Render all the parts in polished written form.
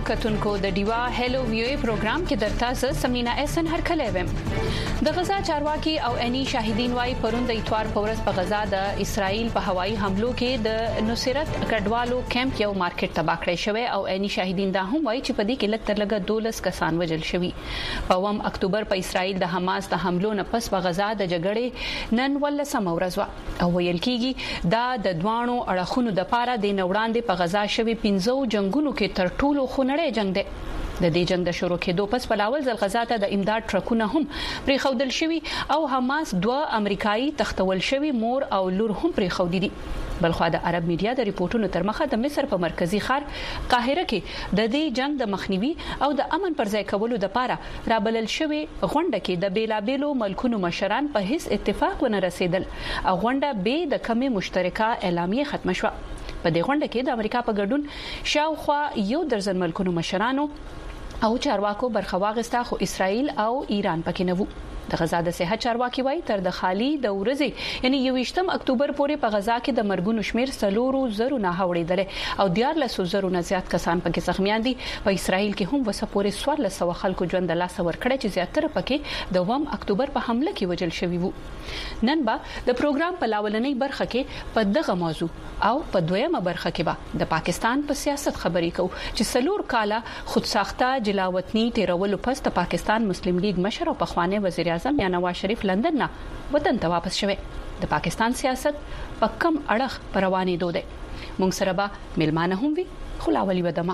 کتونکو د ډیوا هلو ویو پروګرام کې درته سمینا احسن هرکلی ویم. د غزا چارواکي او اني شاهدین وايي پرون د اتوار په ورځ په غزا د اسرائیل په هوایي حملو کې د نصرت کډوالو کیمپ یو مارکیټ تباہ کړی شوی او اني شاهدین دا هم وايي چې په دې کې لږ تر لږه 12 کسان وژل شوي. په 1 اکتوبر په اسرائیل د حماس د حملو نه پس په غزا د جګړې نن ولسمه ورځ او ویل کیږي دا د دوانو اړخونو د پاره د نوړاندې په غزا شوی 15 جنگونو کې تر ټولو خونړی جنگ دی. د دې جنگ د شروع کېدو پس په لاول ځل غزا ته د امداد ټرکونه هم پرې خودل شوی او حماس 2 امریکایي تختول شوی مور او لور هم پرې خودي دي. بلخو د عرب میډیا د ریپورتونو تر مخه د مصر په مرکزی ښار قاهره کې د دې جنگ د مخنیوي او د امن پر ځای کولو لپاره رابلل شوی غونډه کې د بیلابېلو ملکونو مشران په هیڅ اتفاق ونه رسیدل او غونډه به د کمی مشترکه اعلامیه ختم شوه. په دې غونډه کې د امریکا په ګډون شاوخوا 1 درجن ملکونو مشرانو او چارواکو برخه واغسته خو اسرائیل او ایران پکې نه وو. د غزا د صحت چارواکي وایي تر د خالي د ورځې یعنی 28 اکتوبر پورې په غزا کې د مرګونو شمیر 400 نه هوړېدل او 1400 نه زیات کسان پکې زخمیان دي. په اسرائیل کې هم وسه پورې 1400 خلکو ژوند له لاسه ورکړی چې زیاتره پکې د 1 اکتوبر په حمله کې وژل شوي وو. نن به د پروګرام په لاولنۍ برخه کې په دغه موضوع او په دویمه برخه کې به د پاکستان په سیاست خبرې کوو چې سلور کاله خود ساخته جلاوطنی تیرولو پس د پاکستان مسلم لیگ مشر او پخوانی وزیر اعظم یا نواز شریف لندن نه وطن ته واپس شوه. د پاکستان سیاست په کم اړه پروانې دوده مونږ سره به ملمانه هم وي خلاولي ودما.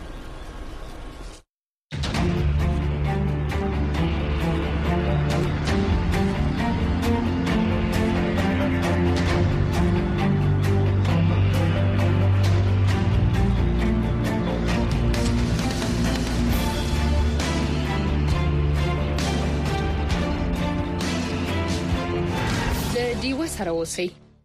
سره اوسئ.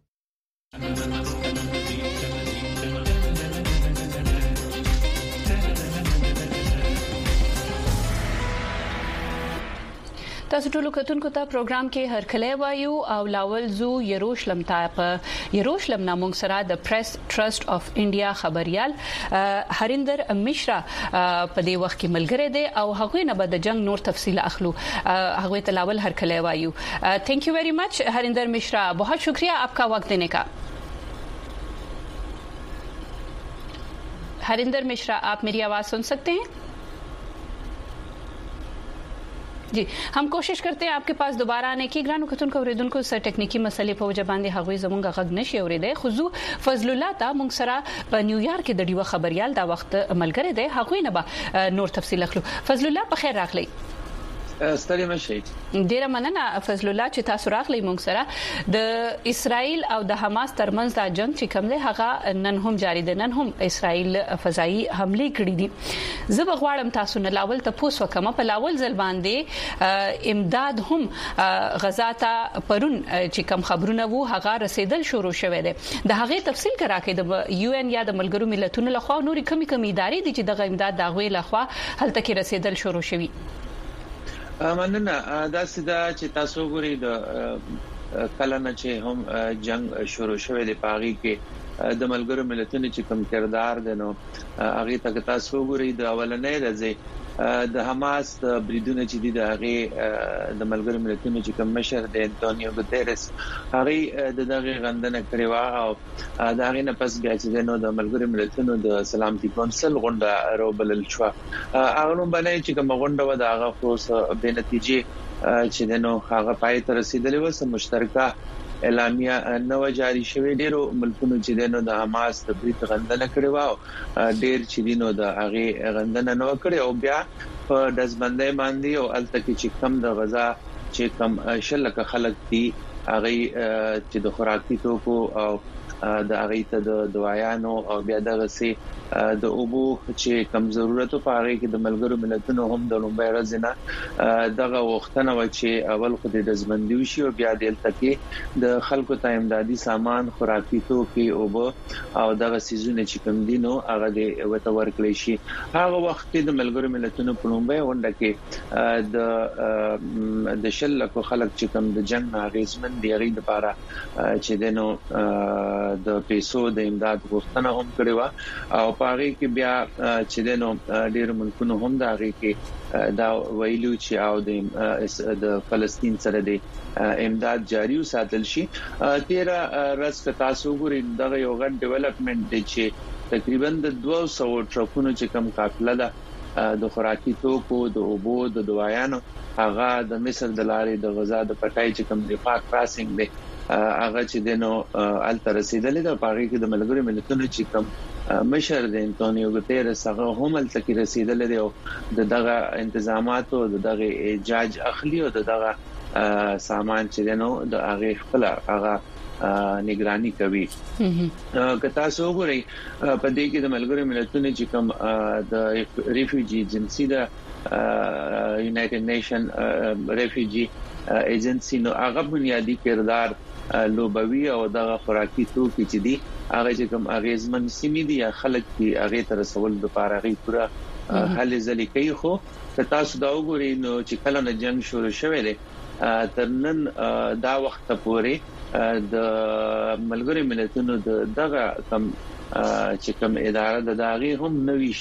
تاسو ټول کتونکو ته پروګرام کې هرکلی وایو او لاول زو یروشلم ته په یروشلم نامونږ سره د پریس ټرست اف انډیا خبريال هریندر مشرا په دې وخت کې ملګری دی او هغه نه به د جنگ نور تفصیل اخلو. هغه ته لاول هرکلی وایو. Thank you very much Harinder Mishra, बहुत शुक्रिया आपका वक्त देने का. हरिंदर मिश्रा, आप मेरी आवाज सुन सकते हैं? जी, हम कोशिश करते हैं आपके पास दोबारा आने की. ग्रानू खतून को रेदुन को सर टेक्निकी मसले په وجه باندې هغوی زمونږ غږ نشي اوریدای. خو فضل الله تا مونږ سره په نیویارک کې د ډیوه خبريال دا وخت ملګری دی. هغوی نه به نور تفصیل اخلو. فضل الله په خیر راغلی. ستړي مشي. ډیره مننه فضل الله چې تاسو راغلی مونږ سره. د اسرائیل او د حماس ترمنځ دا جنگ چې کوم دی هغه نن هم جاری دی. نن هم اسرائیل فضائي حمله کړې دي. زه بغواړم تاسو نه لاول ته پوس وکم په لاول ځل باندې امداد هم غزا ته پرون چې کوم خبرونه وو هغه رسیدل شروع شوه دي. د هغه تفصیل کراکې د یو ان یا د ملګرو ملتونو لخوا نوري کمی ادارې دي چې د امداد دغه لخوا هلته کې رسیدل شروع شوي. مننه. دا سیده چې تاسو ګورئ د کلنه چې هم جنگ شروع شوه د پاغي کې د ملګرو ملتونو چې کوم کردار دنو هغه ته تاسو ګورئ د اولنې راځي د حماس د بریدونه چې د هغه د ملګرو ملتونو چې کوم مشر د انټونیو ګوتيرس هغه دغه غندنه کړې و او دا هغه نه پس بیا چې د ملګرو ملتونو د سلامتي کونسل غونډه روبلل شو. هغه نو باندې چې کوم غونډه و دا هغه خو به نتیجه چې دنو هغه پای ته رسیدلې و سم مشترکه اعلامیه نو جاری شوه. ډیرو ملکونو چې دنو د حماس د بریټ غندنه کړې و ډیر چې دینو د هغه غندنه نو کړې او بیا په دزبندۍ باندې او الته چې کم د غزا چې کم شلکه خلک دي هغه چې د خوراکي توکو او د هغه ته د دوايانو او بیا دغه سي د اوبو چې کم ضرورت په هغه کې د ملګرو ملتونو هم د لومبای رزنه دغه وختونه و چې اول خو د دزبندي وشي او بیا د التکی د خلکو ته امدادي سامان خوراکي توکي اوبو او دغه سيزونه چې کم دینو هغه د وته ورکړي شي. هغه وخت کې د ملګرو ملتونو په لومبای ونده کې د شلکو خلک چې کم د جنگ غیزمن دی غي د لپاره چې دینو د پیسو د امداد غوښتنه هم کړې و او پاره کې بیا چې دنو ډېر ملکونو هم دا غي کې دا ویلو چې او د فلسطین سره د امداد جاری وساتل شي 13 ورځ تاسو ګورئ دغه یو غټ ډیولپمنٹ دی چې تقریبا د 200 ټرکونو چې کم قافله ده د خوراکي توکو د اوبو د دوايانو هغه د مصر د لارې د غزا د پټای چې کم دفاع کراسینګ دی هغه چې دنو ال تر رسیدلې د پاګه کې د ملګرو ملتونو چې کم مشر د انټونیو ګوتيرس هغه هم ال تک رسیدلې دی او دغه تنظیمات او دغه اجازه اخلي او دغه سامان چې دنو د هغه خپل هغه نگرانی کوي که تاسو وګورئ په دې کې د ملګرو ملتونو چې کوم د ریفیوجی ایجنسی د یونایټډ نیشن ریفیوجی ایجنسی نو هغه بنیادی کردار لوبوي او د خوراکي توکي چې دي هغه چې کوم اغیزمن سیمې دي خلک دي هغه تر رسول لپاره غي پورا حل ځلې کوي خو که تاسو دا وګورئ نو چې کله نه جنگ شروع شوه دی ترنن دا وخت پورې د ملګری ملتونو دغه کم چې کوم اداره د داغي هم نویش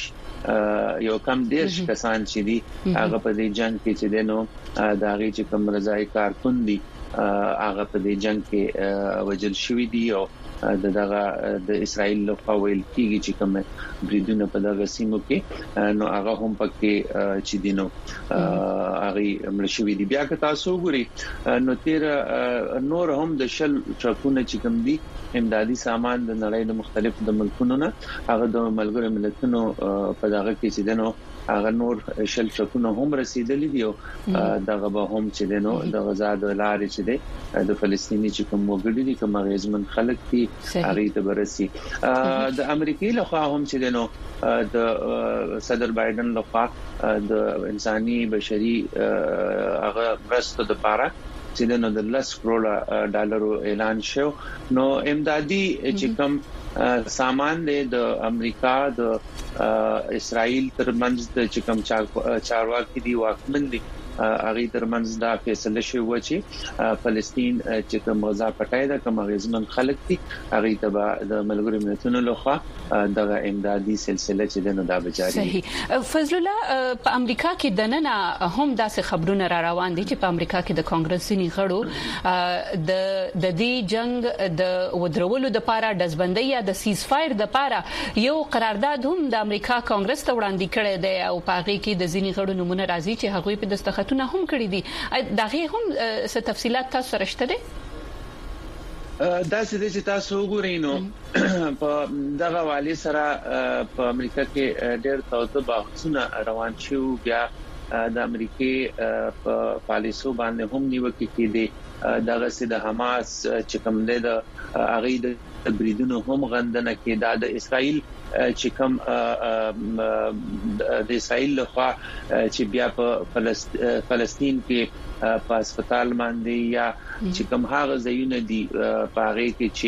یو کم دیش کسان چې دي هغه په دې جنگ کې چې دینو داغي چې کوم رضای کارکون دي هغه په دې جنگ کې وجل شوې دي او دغه د اسرائیل له قویل کېږي چې کوم بریدونه په دغه سیمو کې نو هغه هم پکې چې دینو هغه ملشوي دي بیا که تاسو ګوري نو تیر نور هم د شل ټرکونه چې کوم دي امدادي سامان د نړۍ د مختلفو د ملکونو نه هغه د ملګرو ملتونو په دغه کې چې دینو هغه نور شل ټرکونه هم رسیدلې دي او دغه به هم چې دینو د غزا د لارې چې دي د فلسطیني چې کوم وګړي دي کوم غیزمن خلک دي هغه ته برسي د امریکای له خوا هم چې دینو د صدر بایدن له خوا د انساني بشري هغه برست د پاره چې دنو د $10 کروڑ اعلان شو نو امدادي چې کوم سامان د امریکا د اسرائیل ترمنځ د چې کوم چارواکي دی واکمن دي هغه ترمنځ دا فیصله شوی چې فلسطین چې کوم غزا پټای دا کوم غزمن خلک دي هغه تبع د ملګرو ملتونو لخوا دغه امدادي سلسله چې دنه دا بجاري صحیح فضل الله په امریکا کې دننه هم داسې خبرونه را روان دي چې په امریکا کې د کانګرس ځینی غړو د دې جنگ د ودرولو د لپاره دزبندۍ یا د سیز فایر د لپاره یو قرارداد هم د امریکا کانګرس ته وړاندې کړی دی او پاغي کې د ځینی غړو نمونه راځي چې هغه په دستخطونه هم کړی دي دغه هم څه تفصيلات تاسو راشته دي دا چې تاسو وګورئ نو په دغه والی سره په امریکا کې ډېر توته بحثونه روان شو بیا د امریکای په پالیسو باندې هم نیوکه کړي دغه سید حماس چې کوم د اغې د بریدونو هم غندنه کې د اسرائیل چې کوم د اسرائیل لخوا چې بیا په فلسطین کې په هسپتال باندې یا چې کوم هغه ځایونه دي پاره کې چې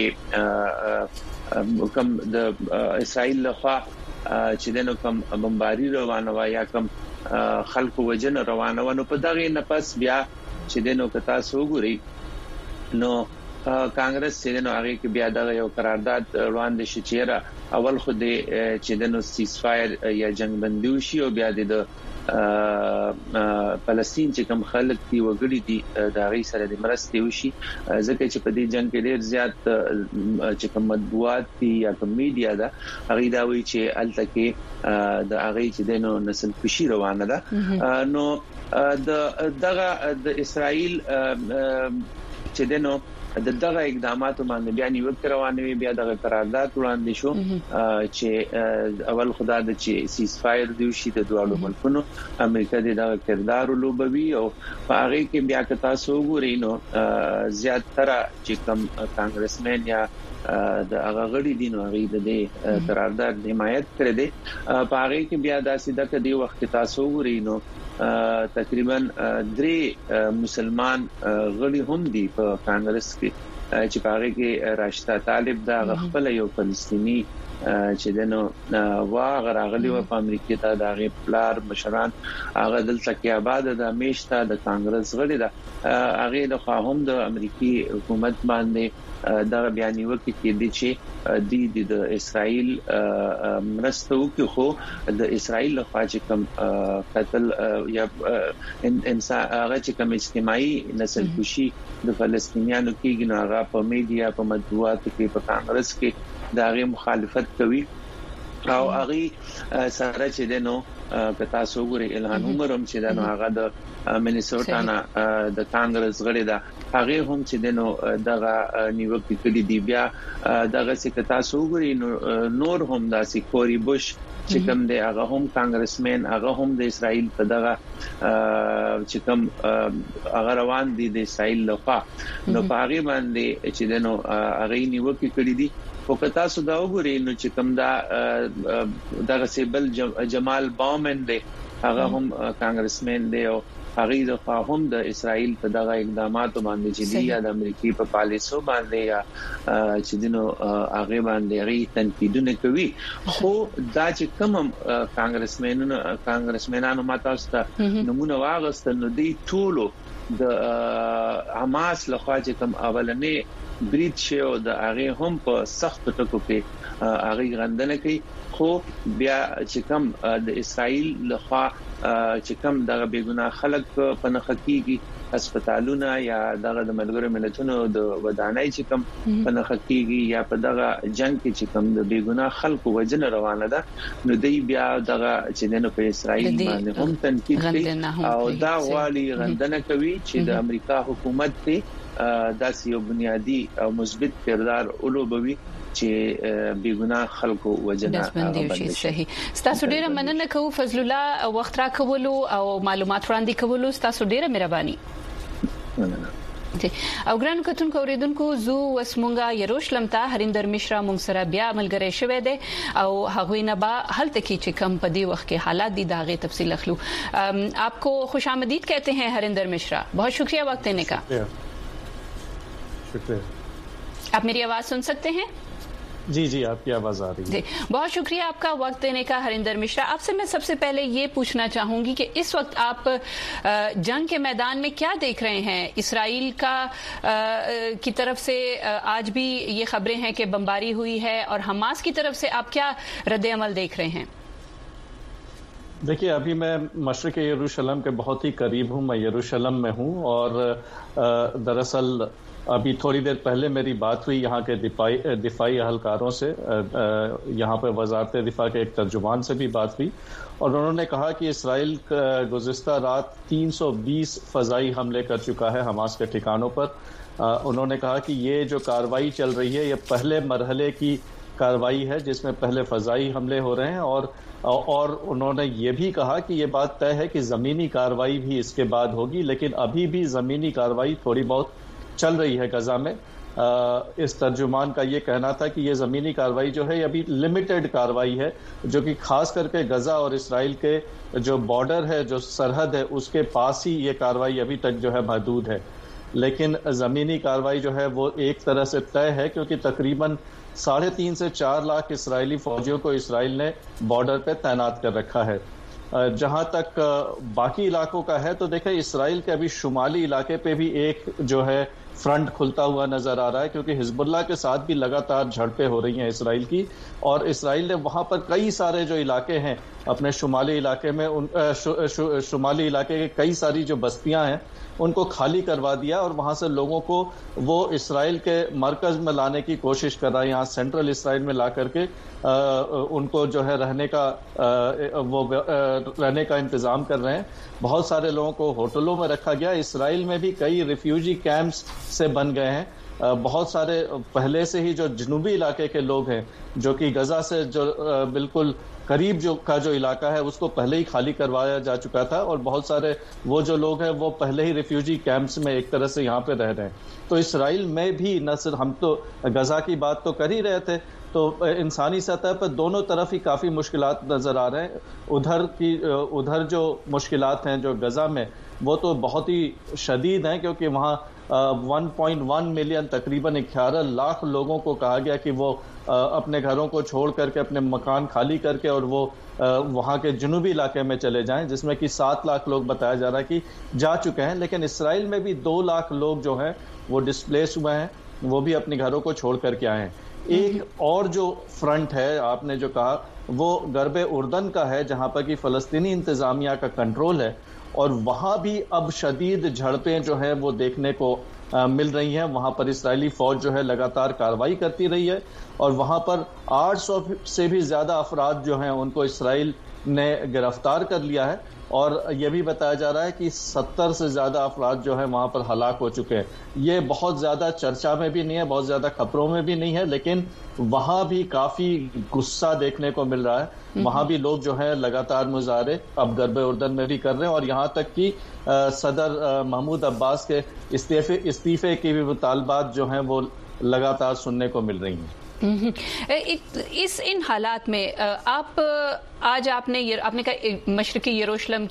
کوم د اسرائیل لخوا چې دنه کوم بمباری روانه وا یا کوم خلکو وجن روانه ونه په دغه نفس بیا چې دنه کتا سوګوري نو کانګرس چې دنه هغه کې بیا دغه یو قرارداد روان دي چې اول خو د چې دنه سیز فایر یا جنگ بندي شي او بیا د فلسطین چې کوم خلک دی وګړي دي د هغه سره د مرستې وشي ځکه چې په دې جنگ کې ډېر زیات چې کوم مطبوعات دي یا کوم میډیا ده هغه دا وایي چې التکه د هغه چې دنه نسل کشي روانه ده نو دغه د اسرائیل چې دنه دغه اقدامات باندې بیا نیوکه روانه وي بیا دغه قرارداد وړاندې شو چې اول خدای د چې سیز فایر دی شي د دوه ملکونو امریکا دغه کردار لوبوي او هغه کې بیا که تاسو وګورئ نو زیاتره چې کوم کانګرسمن یا د هغه غړي دي نو هغه د قرارداد حمایت کړی دی په هغه کې بیا داسې د کدي وخت تاسو وګورئ نو تقریبا 3 مسلمان غړي هم دي په کانګرس کې چې پاره کې راشده طالب دا خپل یو فلسطینی چې دنو واغ راغلی و په امریکا ته د غپلار مشران هغه دلته کې آباد د میشته د کانګرس غړي دا هغه د خواهم د امریکای حکومت باندې دا بیانیو کې د چې د اسرائیل مرستو کې خو د اسرائیل لخوا چې کوم قتل یا انسان هغه چې کوم اجتماعي نسل کشي د فلسطینیانو کېږي نو هغه په میډیا په مطبوعاتو کې په کانګرس کې دا غي مخالفت کوي او هغه سره چې دنو کتا سوګوري الهان عمرم چې دنو هغه د منیسوټا نه د کانګرس غړي دا هغه هم چې دنو دغه نیوکه کړي دی بیا دغه چې کتا سوګوري نور هم داسې کوري بوش چې کوم دی هغه هم کانګرسمن هغه هم د اسرائیل په دغه چې کوم هغه روان دي د اسرائیل لخوا نو په هغه باندې چې دنو هغه نیوکه کړي دي او کتا سو دا وګوري نو چې کوم دا دغه سیبل جمال باومن دی هغه هم کانګرسمن دی او هغه د هم د اسرائیل په دغه اقداماتو باندې چې دی یا د امریکای په پالیسو باندې یا چې دینو هغه باندې ری تنقیدونه کوي خو دا چې کوم کانګرسمنانو ماتاسته نمونه واغست نو دی ټولو د حماس لخوا چې کوم اولنې برید شو د هغه هم په سخت ټکو کې هغه غندنه کوي خو بیا چې کوم د اسرائیل لخوا چې کوم دغه بیګناه خلک په نخکیږي هسپتالونه یا دغه د ملګرو ملتونو د ودانۍ چې کوم په نخکیږي یا په دغه جنگ کې چې کوم د بیګناه خلکو وجنه روانه ده نو دی بیا دغه چې دنه په اسرائیل باندې هم تنقید کوي او دا والی غندنه کوي چې د امریکا حکومت ته داسې یو بنیادی او مثبت کردار اولوبوي چې بیګناه خلکو وجنه باندې صحیح. تاسو ډیره مننه کوم فضل الله وخت را کولو او معلومات وړاندې کولو تاسو ډیره مهرباني. او ګران کتونکو اوریدونکو زو وسمونګه یروشلم ته هریندر مشرا مونږ سره بیا ملګری شوه دی او هغه نه با هلته کې چې کم په دې وخت کې حالات دي داغه تفصیل اخلو. آپ کو خوش آمدید کہتے ہیں ہریندر مشرا, بہت شکریہ وقت دینے کا. آپ میری آواز سن سکتے ہیں؟ جی جی آپ کی آواز آ رہی ہے. بہت شکریہ آپ کا وقت دینے کا ہریندر مشرا. آپ سے میں سب سے پہلے یہ پوچھنا چاہوں گی کہ اس وقت آپ جنگ کے میدان میں کیا دیکھ رہے ہیں؟ اسرائیل کی طرف سے آج بھی یہ خبریں ہیں کہ بمباری ہوئی ہے اور حماس کی طرف سے آپ کیا رد عمل دیکھ رہے ہیں؟ دیکھیے ابھی میں مشرق یروشلم کے بہت ہی قریب ہوں, میں یروشلم میں ہوں اور دراصل ابھی تھوڑی دیر پہلے میری بات ہوئی یہاں کے دفاعی اہلکاروں سے, یہاں پہ وزارت دفاع کے ایک ترجمان سے بھی بات ہوئی اور انہوں نے کہا کہ اسرائیل گزشتہ رات 320 فضائی حملے کر چکا ہے حماس کے ٹھکانوں پر. انہوں نے کہا کہ یہ جو کارروائی چل رہی ہے یہ پہلے مرحلے کی کارروائی ہے جس میں پہلے فضائی حملے ہو رہے ہیں اور انہوں نے یہ بھی کہا کہ یہ بات طے ہے کہ زمینی کارروائی بھی اس کے بعد ہوگی, لیکن ابھی بھی زمینی کارروائی تھوڑی بہت چل رہی ہے غزہ میں. اس ترجمان کا یہ کہنا تھا کہ یہ زمینی کارروائی جو ہے یہ ابھی لمیٹڈ کارروائی ہے جو کہ خاص کر کے غزہ اور اسرائیل کے جو بارڈر ہے, جو سرحد ہے, اس کے پاس ہی یہ کارروائی ابھی تک جو ہے محدود ہے. لیکن زمینی کارروائی جو ہے وہ ایک طرح سے طے ہے کیونکہ تقریباً 3.5 سے 4 لاکھ اسرائیلی فوجیوں کو اسرائیل نے بارڈر پہ تعینات کر رکھا ہے. جہاں تک باقی علاقوں کا ہے تو دیکھیں اسرائیل کے ابھی شمالی علاقے پہ بھی ایک جو ہے فرنٹ کھلتا ہوا نظر آ رہا ہے کیونکہ حزب اللہ کے ساتھ بھی لگاتار جھڑپیں ہو رہی ہیں اسرائیل کی, اور اسرائیل نے وہاں پر کئی سارے جو علاقے ہیں اپنے شمالی علاقے میں شمالی علاقے کے کئی ساری جو بستیاں ہیں ان کو خالی کروا دیا اور وہاں سے لوگوں کو وہ اسرائیل کے مرکز میں لانے کی کوشش کر رہا ہے, یہاں سینٹرل اسرائیل میں لا کر کے ان کو جو ہے رہنے کا انتظام کر رہے ہیں. بہت سارے لوگوں کو ہوٹلوں میں رکھا گیا. اسرائیل میں بھی کئی ریفیوجی کیمپس سے بن گئے ہیں. بہت سارے پہلے سے ہی جو جنوبی علاقے کے لوگ ہیں جو کہ غزہ سے جو بالکل قریب جو علاقہ ہے اس کو پہلے ہی خالی کروایا جا چکا تھا, اور بہت سارے وہ جو لوگ ہیں وہ پہلے ہی ریفیوجی کیمپس میں ایک طرح سے یہاں پہ رہ رہے ہیں. تو اسرائیل میں بھی نہ صرف ہم تو غزہ کی بات تو کر ہی رہے تھے, تو انسانی سطح پر دونوں طرف ہی کافی مشکلات نظر آ رہے ہیں. ادھر جو مشکلات ہیں جو غزہ میں وہ تو بہت ہی شدید ہیں کیونکہ وہاں 1.1 ملین تقریباً 11 لاکھ لوگوں کو کہا گیا کہ وہ اپنے گھروں کو چھوڑ کر کے اپنے مکان خالی کر کے اور وہ وہاں کے جنوبی علاقے میں چلے جائیں, جس میں کہ 7 لاکھ لوگ بتایا جا رہا ہے کہ جا چکے ہیں. لیکن اسرائیل میں بھی 2 لاکھ لوگ جو ہیں وہ ڈسپلیس ہوئے ہیں. وہ بھی اپنے گھروں کو چھوڑ کر کے آئے ہیں. ایک اور جو فرنٹ ہے آپ نے جو کہا وہ غرب اردن کا ہے جہاں پر کہ فلسطینی انتظامیہ کا کنٹرول ہے, اور وہاں بھی اب شدید جھڑپیں جو ہیں وہ دیکھنے کو مل رہی ہیں. وہاں پر اسرائیلی فوج جو ہے لگاتار کارروائی کرتی رہی ہے, اور وہاں پر 800 سے بھی زیادہ افراد جو ہیں ان کو اسرائیل نے گرفتار کر لیا ہے, اور یہ بھی بتایا جا رہا ہے کہ 70 سے زیادہ افراد جو ہیں وہاں پر ہلاک ہو چکے ہیں. یہ بہت زیادہ چرچا میں بھی نہیں ہے, بہت زیادہ خبروں میں بھی نہیں ہے, لیکن وہاں بھی کافی غصہ دیکھنے کو مل رہا ہے. وہاں بھی لوگ جو ہے لگاتار مظاہرے اب غرب اردن میں بھی کر رہے ہیں, اور یہاں تک کہ صدر محمود عباس کے استعفے کی بھی مطالبات جو ہیں وہ لگاتار سننے کو مل رہی ہیں. ان حالات میں آپ نے کہا مشرقی یروشلم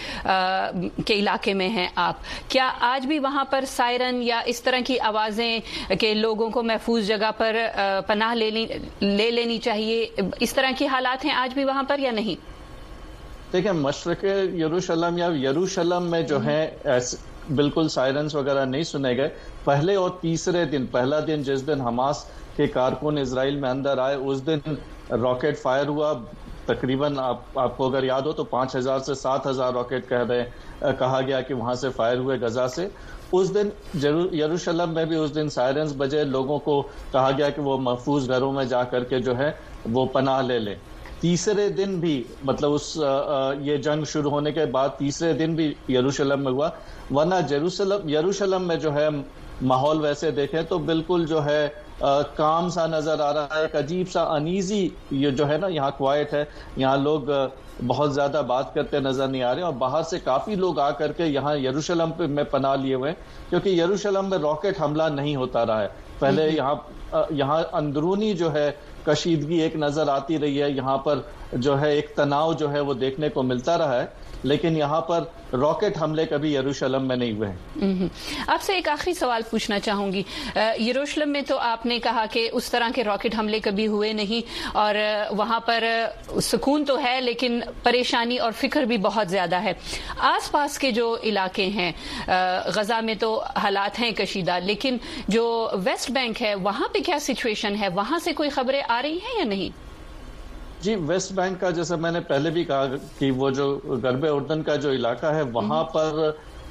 کے علاقے میں ہیں آپ, کیا آج بھی وہاں پر سائرن یا اس طرح کی آوازیں کہ لوگوں کو محفوظ جگہ پر پناہ لے لینی چاہیے, اس طرح کی حالات ہیں آج بھی وہاں پر یا نہیں؟ دیکھیں, مشرق یروشلم یا یروشلم میں جو ہے بالکل سائرنز وغیرہ نہیں سنے گئے. پہلے اور تیسرے دن, پہلا دن جس دن حماس کے کارکن اسرائیل میں اندر آئے اس دن راکٹ فائر ہوا. تقریباً آپ کو اگر یاد ہو تو 5000 سے 7000 راکٹ کہا گیا کہ وہاں سے فائر ہوئے غزہ سے. اس دن یروشلم میں بھی اس دن سائرنز بجے, لوگوں کو کہا گیا کہ وہ محفوظ گھروں میں جا کر کے جو ہے وہ پناہ لے لیں. تیسرے دن بھی مطلب یہ جنگ شروع ہونے کے بعد تیسرے دن بھی یروشلم میں ہوا, ورنہ یروشلم میں جو ہے ماحول ویسے دیکھیں تو بالکل جو ہے کام سا نظر آ رہا ہے. ایک عجیب سا انیزی یہ جو ہے نا, یہاں کوائٹ ہے, یہاں لوگ بہت زیادہ بات کرتے نظر نہیں آ رہے, اور باہر سے کافی لوگ آ کر کے یہاں یروشلم میں پناہ لیے ہوئے ہیں کیونکہ یروشلم میں راکٹ حملہ نہیں ہوتا رہا ہے. پہلے یہاں اندرونی جو ہے کشیدگی ایک نظر آتی رہی ہے, یہاں پر جو ہے ایک تناؤ جو ہے وہ دیکھنے کو ملتا رہا ہے, لیکن یہاں پر راکٹ حملے کبھی یروشلم میں نہیں ہوئے ہیں. آپ سے ایک آخری سوال پوچھنا چاہوں گی. یروشلم میں تو آپ نے کہا کہ اس طرح کے راکٹ حملے کبھی ہوئے نہیں, اور وہاں پر سکون تو ہے لیکن پریشانی اور فکر بھی بہت زیادہ ہے. آس پاس کے جو علاقے ہیں, غزہ میں تو حالات ہیں کشیدہ, لیکن جو ویسٹ بینک ہے وہاں پہ کیا سچویشن ہے؟ وہاں سے کوئی خبریں آ رہی ہیں یا نہیں؟ جی, ویسٹ بینک کا جیسے میں نے پہلے بھی کہا کہ وہ جو غرب اردن کا جو علاقہ ہے وہاں پر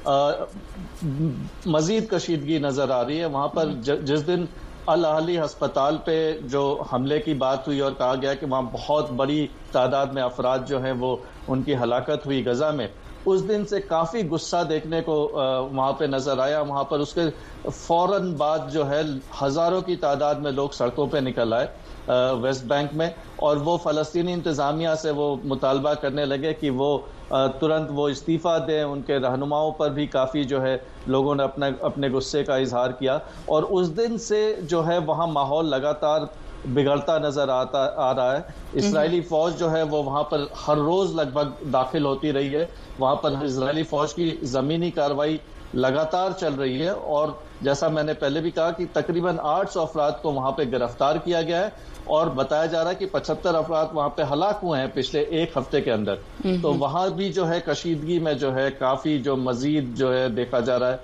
مزید کشیدگی نظر آ رہی ہے. وہاں پر جس دن الاہلی ہسپتال پہ جو حملے کی بات ہوئی اور کہا گیا کہ وہاں بہت بڑی تعداد میں افراد جو ہیں وہ ان کی ہلاکت ہوئی غزہ میں, اس دن سے کافی غصہ دیکھنے کو وہاں پہ نظر آیا. وہاں پر اس کے فوراً بعد جو ہے ہزاروں کی تعداد میں لوگ سڑکوں پہ نکل آئے ویسٹ بینک میں, اور وہ فلسطینی انتظامیہ سے وہ مطالبہ کرنے لگے کہ وہ ترنت وہ استعفیٰ دیں. ان کے رہنماؤں پر بھی کافی جو ہے لوگوں نے اپنے غصے کا اظہار کیا, اور اس دن سے جو ہے وہاں ماحول لگاتار بگڑتا نظر آ رہا ہے. اسرائیلی فوج جو ہے وہ وہاں پر ہر روز لگ بھگ داخل ہوتی رہی ہے. وہاں پر اسرائیلی فوج کی زمینی کارروائی لگاتار چل رہی ہے, اور جیسا میں نے پہلے بھی کہا کہ تقریباً 800 افراد کو وہاں پہ گرفتار کیا گیا ہے, اور بتایا جا رہا ہے کہ 75 افراد وہاں پہ ہلاک ہوئے ہیں پچھلے ایک ہفتے کے اندر. تو وہاں بھی جو ہے کشیدگی میں جو ہے کافی جو مزید جو ہے دیکھا جا رہا ہے,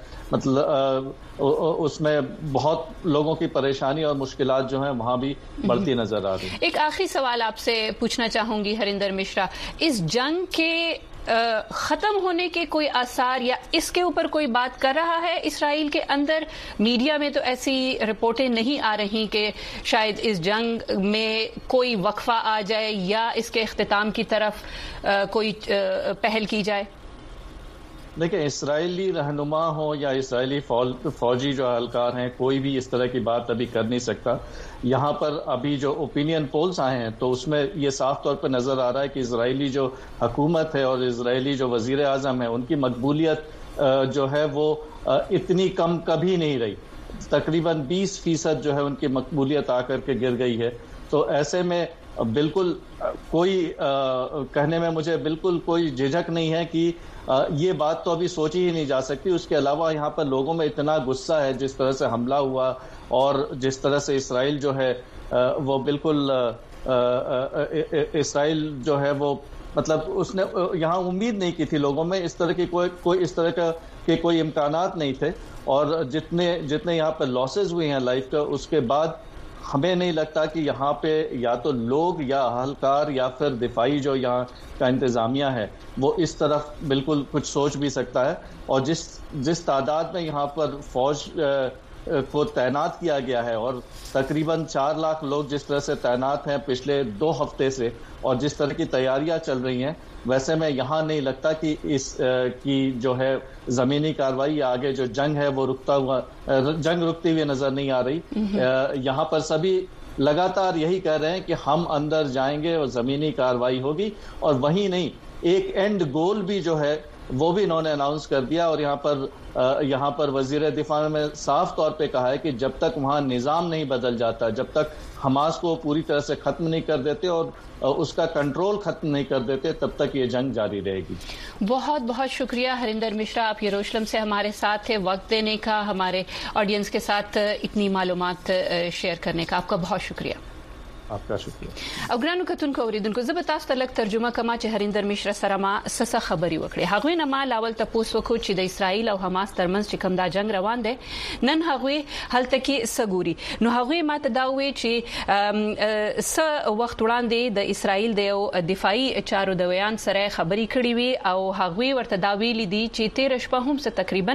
مطلب اس میں بہت لوگوں کی پریشانی اور مشکلات جو ہیں وہاں بھی بڑھتی نظر آ رہی ہیں. ایک آخری سوال آپ سے پوچھنا چاہوں گی ہریندر مشرا, اس جنگ کے ختم ہونے کے کوئی آثار یا اس کے اوپر کوئی بات کر رہا ہے اسرائیل کے اندر؟ میڈیا میں تو ایسی رپورٹیں نہیں آ رہی کہ شاید اس جنگ میں کوئی وقفہ آ جائے یا اس کے اختتام کی طرف کوئی پہل کی جائے. دیکھیں, اسرائیلی رہنما ہوں یا اسرائیلی فوجی جو اہلکار ہیں, کوئی بھی اس طرح کی بات ابھی کر نہیں سکتا. یہاں پر ابھی جو اوپینین پولز آئے ہیں تو اس میں یہ صاف طور پر نظر آ رہا ہے کہ اسرائیلی جو حکومت ہے اور اسرائیلی جو وزیر اعظم ہے ان کی مقبولیت جو ہے وہ اتنی کم کبھی نہیں رہی. تقریباً 20% جو ہے ان کی مقبولیت آ کر کے گر گئی ہے. تو ایسے میں بالکل کوئی کہنے میں مجھے بالکل کوئی جھجک نہیں ہے کہ یہ بات تو ابھی سوچی ہی نہیں جا سکتی. اس کے علاوہ یہاں پر لوگوں میں اتنا غصہ ہے جس طرح سے حملہ ہوا, اور جس طرح سے اسرائیل جو ہے وہ بالکل اسرائیل جو ہے وہ مطلب اس نے یہاں امید نہیں کی تھی لوگوں میں اس طرح کی کوئی اس طرح کا कि कोई इम्कानात नहीं थे, और जितने यहाँ पर लॉसेस हुए हैं लाइफ का, उसके बाद हमें नहीं लगता कि यहाँ पे या तो लोग या अहलकार या फिर दिफाई जो यहाँ का इंतज़ामिया है वो इस तरफ बिल्कुल कुछ सोच भी सकता है। और जिस तादाद में यहाँ पर फौज को तैनात किया गया है, और तकरीबन 4 लाख लोग जिस तरह से तैनात हैं पिछले 2 हफ्ते से, और जिस तरह की तैयारियां चल रही हैं, वैसे में यहाँ नहीं लगता कि की जो है जमीनी कार्रवाई या आगे जो जंग है वो जंग रुकती हुई नजर नहीं आ रही। यहाँ पर सभी लगातार यही कह रहे हैं कि हम अंदर जाएंगे और जमीनी कार्रवाई होगी, और वही नहीं, एक एंड गोल भी जो है वो भी इन्होंने अनाउंस कर दिया। और यहाँ पर वजीर दिफा ने साफ तौर पे कहा है कि जब तक वहाँ निज़ाम नहीं बदल जाता, जब तक हमास को पूरी तरह से खत्म नहीं कर देते और उसका कंट्रोल खत्म नहीं कर देते, तब तक ये जंग जारी रहेगी। बहुत बहुत शुक्रिया हरिंदर मिश्रा, आप यरूशलेम से हमारे साथ थे, वक्त देने का, हमारे ऑडियंस के साथ इतनी मालूमात शेयर करने का आपका बहुत शुक्रिया। आपका शुक्रिया। अग्रानु कतुन को औरिदुनको ज़ बतास तलक तर्जुमा कमा چې हरिंदर मिश्रा सره ما سسه خبري وکړي هغه نه ما لاول تاسو وکړو چې د اسرائیل او حماس ترمنځ چې کوم دا جنگ روان دی نن هغه هلته کې سګوري نو هغه ما ته دا وی چې س وخت وړاندې د اسرائیل د دفاعي چارو د ویان سره خبري کړي وي او هغه ورته دا ویلي دي چې 13 شپه هم څه تقریبا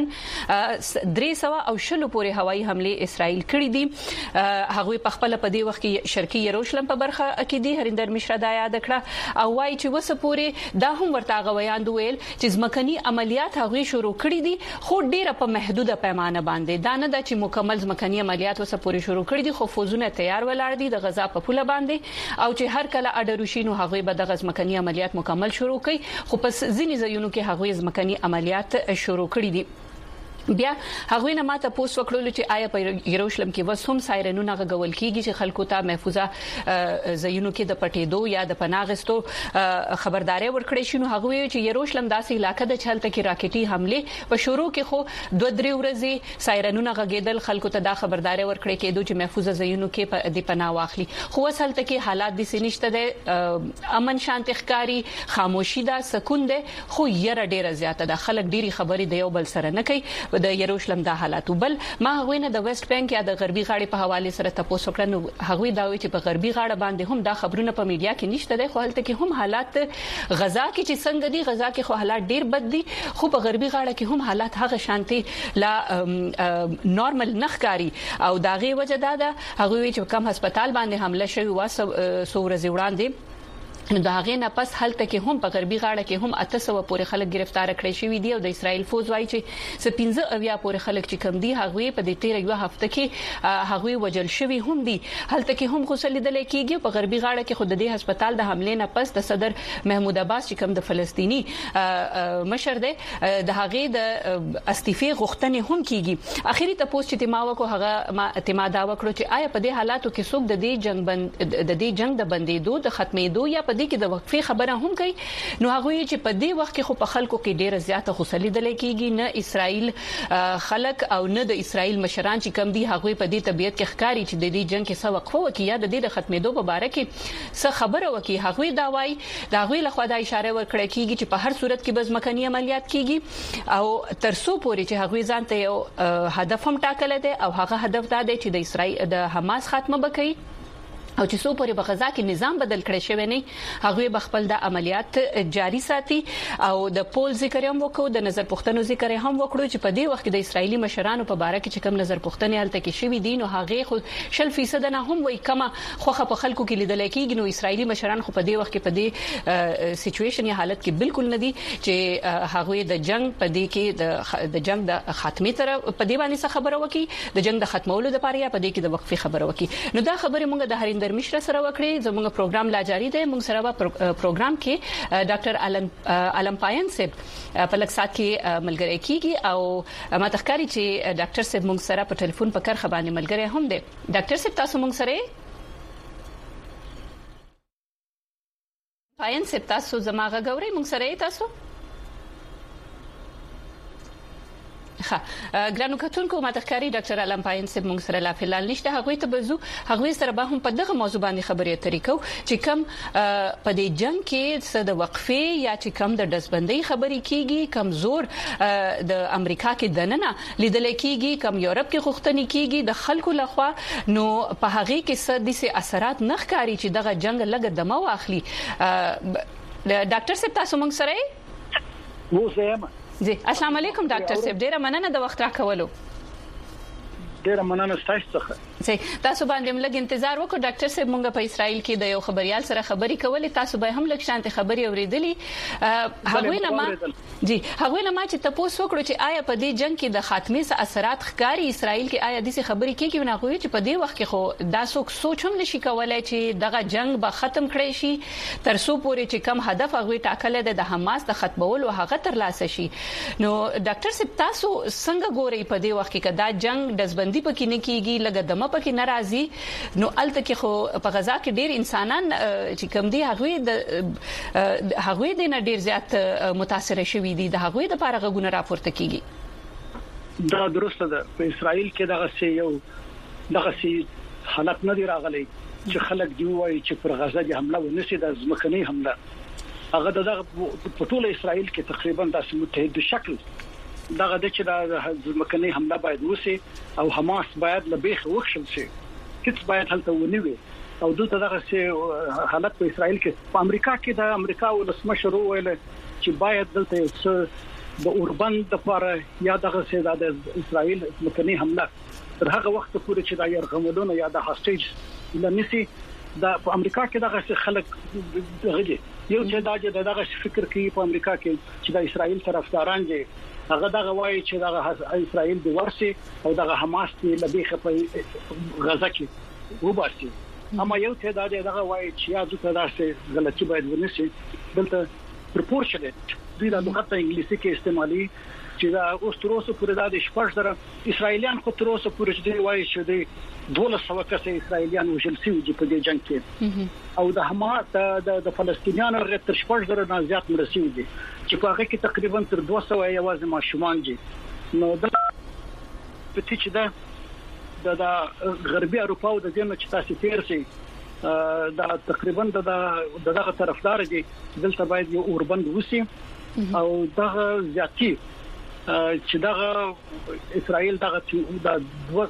300 او شلو پورې هوایي حمله اسرائیل کړي دي هغه په خپل په دی وخت کې شرقي یروشلم په برخه کې دي هریندر مشرا دا یاد کړه او وايي چې وسه پوری دا هم ورته غویاند ویل چې ځمکني عملیات هغه شروع کړي دي خو ډیره په محدوده پیمانه باندې دا نه د چې مکمل ځمکني عملیات وسه پوری شروع کړي دي خو فوزونه تیار ولاړ دي د غزا په پوله باندې او چې هر کله اډروشینو هغه به د ځمکني عملیات مکمل شروع کړي خو پس ځینې ځایونو کې هغه ځمکني عملیات شروع کړي دي بیا هغه نه ماته پوس وکړل چې آیا په یروشلم کې وس هم سایرنونه غول کیږي چې خلکو ته محفوظه زینو کې د پټېدو یا د پناغستو خبرداري ورکړې شنو هغه وی چې یروشلم داسې علاقې د چلته کې راکټي حمله په شروع کې خو 2-3 ورځې سایرنونه غېدل خلکو ته دا خبرداري ورکړې کېدو چې محفوظه زینو کې د پناه واخلي خو وسلته کې حالات د سنشته د امن شانتي ښکاری خاموشي دا سکون ده خو یره ډیره زیاته ده خلک ډيري خبرې د یو بل سره نه کوي د یروشلم د حالات بل ما هغه نه د ویسټ بانک یا د غربي غاړې په حواله سره تاسو کړنو هغه دا وی چې په غربي غاړه باندې هم دا خبرونه په میډیا کې نشته ده خو هلته کې هم حالات غزا کې چې څنګه دي غزا کې خو حالات ډیر بد دي خو په غربي غاړه کې هم حالات هغه شانتي لا نورمال نخکاری او داغه وجه دا ده هغه وی چې کم هسپتال باندې حمله شوی و سو ورځې وړاندې نو دا غي نه پس هلته کې هم په غربي غاړه کې هم 800 پورې خلک گرفتار کړي شوی دي او د اسرائیل فوج وايي چې 15 پورې خلک چې کم دي هغه په دې 13 هفته کې هغه وجل شوی هم دي هلته کې هم غوسل لیدل کېږي په غربي غاړه کې خود د هسپتال د حمله نه پس د صدر محمود عباس چې کم د فلسطینی مشر دی د هغه د استعفی غوښتنې هم کېږي اخیری تاسو چې ما وکړو هغه ما اعتماد وکړو چې آیا په دې حالاتو کې څوک د دې جنگ د بندیدو د ختمېدو یا دې کې د وقفې خبره هم کوي نو هغه چې په دې وخت کې خو په خلکو کې ډیره زیاته غوسه لیدل کېږي نه اسرائیل خلک او نه د اسرائیل مشران چې کم دي هغه په دې طبيعت کې ښکاری چې د دې جنگ کې څه وقفه وکي یا د دې د ختمېدو په اړه کې څه خبره وکي هغه دا وایي دا هغه له خدای اشاره ورکړه کېږي چې په هر صورت کې بس مکني عملیات کېږي او ترسو پورې چې هغه ځانته یو هدف هم ټاکل دی او هغه هدف دا دی چې د اسرائیل د حماس خاتمه وکړي او چې څو پورې په غزا کې نظام بدل کړی شوی نه هغه به خپل د عملیات جاری ساتي او د پول ذکر هم وکړو د نظر پوښتنو ذکر هم وکړو چې په دې وخت کې د اسرایلی مشرانو په باره کې چې کم نظر پوښتنې حالت کې شوی دي نو هغه خو 0% نه هم وای کما خوخه په خلکو کې لیدل کېږي نو اسرایلی مشران خو په دې وخت کې په دې سچويشن یا حالت کې بالکل نه دي چې هغه د جنگ په دې کې د جنگ د خاتمه تر په دې باندې خبره وکي د جنگ د ختمولو لپاره یا په دې کې د وقفې خبره وکي نو دا خبره مونږ د هریندر مشرا سره وکړي زموږ پروګرام لا جاری دی موږ سره پروګرام کې ډاکټر علم پاین صاحب په لږ سات کې ملګری کیږي او ما تخکاری چې ډاکټر صاحب موږ سره په ټلیفون په کرخه باندې ملګری هم دی ډاکټر صاحب تاسو موږ سره پاین صاحب تاسو زماغه غوړی موږ سره تاسو ګرانو کتونکو ماتخکاری ډاکټر علم پاین صاحب موږ سره لا فلال نشته هغه ته بزو هغه سره به هم په دغه موضوع باندې خبرې اترې کوو چې کم په دې جنگ کې څه د وقفې یا چې کم د دزبندۍ خبرې کیږي کمزور د امریکا کې دننه لیدل کیږي کم یورپ کې غوښتنې کیږي د خلکو لخوا نو په هغه کې څه د اثرات نخکاری چې دغه جنگ لګ دمه واخلي ډاکټر صاحب تاسو موږ سره وو زما جی السلام علیکم ډاکټر صاحب ډیره مننه د وخت راکولو ډیره مننه تاسو څخه تاسو باندې موږ انتظار وکړو ډاکټر صاحب موږ په اسرائیل کې د یو خبريال سره خبرې کولې تاسو به هم لږ شانتي خبرې اوریدلې هغه نه ما چې تاسو وکړو چې آیا په دې جنگ کې د خاتمه سره اثرات ښکاری اسرائیل کې آیا د څه خبرې کېږي نه غوي چې په دې وخت کې خو دا سوچ هم نشي کولای چې دغه جنگ به ختم کړي شي تر څو پورې چې کم هدف هغه ټاکل د حماس د ختمولو هغه تر لاسه شي نو ډاکټر صاحب تاسو څنګه ګورئ په دې وخت کې کدا جنگ دزبندي پکې نه کیږي لګ دمه پکې ناراضي نو الته کې خو په غزا کې ډیر انسانان چې کم دي هغه د نه ډیر زیات متاثر شوي دي د هغه د لپاره غوونه راپورته کیږي دا درسته ده په اسرائیل کې دغه حالت نه دی راغلی چې خلک دی وایي چې پر غزا دي حمله ونسي د ځمکني حمله هغه دغه په ټول اسرائیل کې تقریبا د متحد شکل دغه د چې د ځمکني حمله باید وسی او حماس باید لبیخ وښل شي هیڅ باید هلته ونیوي او دلته دغه حالت په اسرائیل کې په امریکا کې د امریکا ولسمشر ویل چې باید دلته د اوربند لپاره یا دغه سیده د اسرائیل ځمکني حمله تر هغه وخت پورې چې د يرغملونو یا د هاستیج لنسي د امریکا کې دغه خلک دغه یو چې دغه فکر کوي په امریکا کې چې د اسرائیل طرفداران دي هغه دغه وایي چې دغه اسرائیل د ورسي او دغه حماس د لبیخه په غزا کې وباسي اما یو ته دغه وایي چې یا ځکه داسې غلطي باید ونسي دلته پروپورشنټ دوی د لغت انګلیسي کې استعمالي چې دا اوس تر اوسه پورې د شپږ سره اسرائیلیان خو تر اوسه پورې دی وایي چې د 1200 کسه اسرائیلیان وژل شوي دي په دې جنگ کې او د حماس د فلسطینیانو تر شپږ سره نه زیات مرسي دي چې په هغه کې تقریبا تر 200 یوازې ماشومان دي نو د پتی چې د غربي اروپا او د دې چې تاسو تیر شي دا تقریبا دغه طرفدار دي دلته باید یو اوربند وسی او دغه زیاتی چې دغه اسرائیل دغه د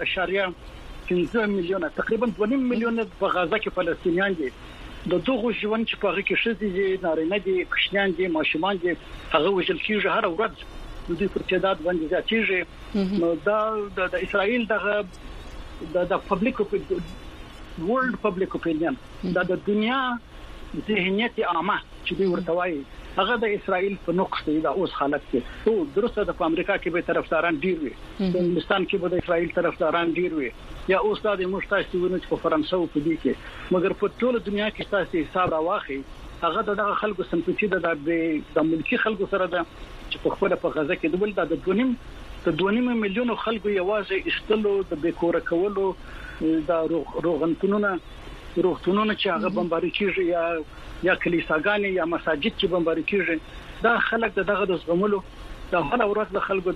2.5 میلیونه تقریبا 2.5 میلیونه په غزا کې فلسطینیان دي د دغه ژوند چې په هغه کې شته دي نارینه دي کښنیان دي ماشومان دي هغه وژل کیږي هر ورځ د دې پر تعداد باندې زیاتېږي نو دا د اسرائیل دغه د پبلک ورلد پبلک اپینین دا د دنیا ذهنیت عامه چې دی ورته وایي هغه د اسرائیل په نقص دی دا اوس حالت کې او درسته د امریکا کې به طرفداران ډیر وي د هندستان کې به د اسرائیل طرفداران ډیر وي یا اوس د مشتاق ونه په فرانسه او په دې کې مګر په ټول دنیا کې تاسو حساب راواخی هغه دغه خلکو سمپتي د ملکی خلکو سره ده چې په خپل په غزا کې دبل د 2.5 میلیونو خلکو یوازې استلو د بیکوره کولو د روغتونونو چې هغه بمباري کیږي یا کلیساګانې یا مساجد چې بمباري کیږي دا خلک دغه د زغملو د هر ورځ د خلکو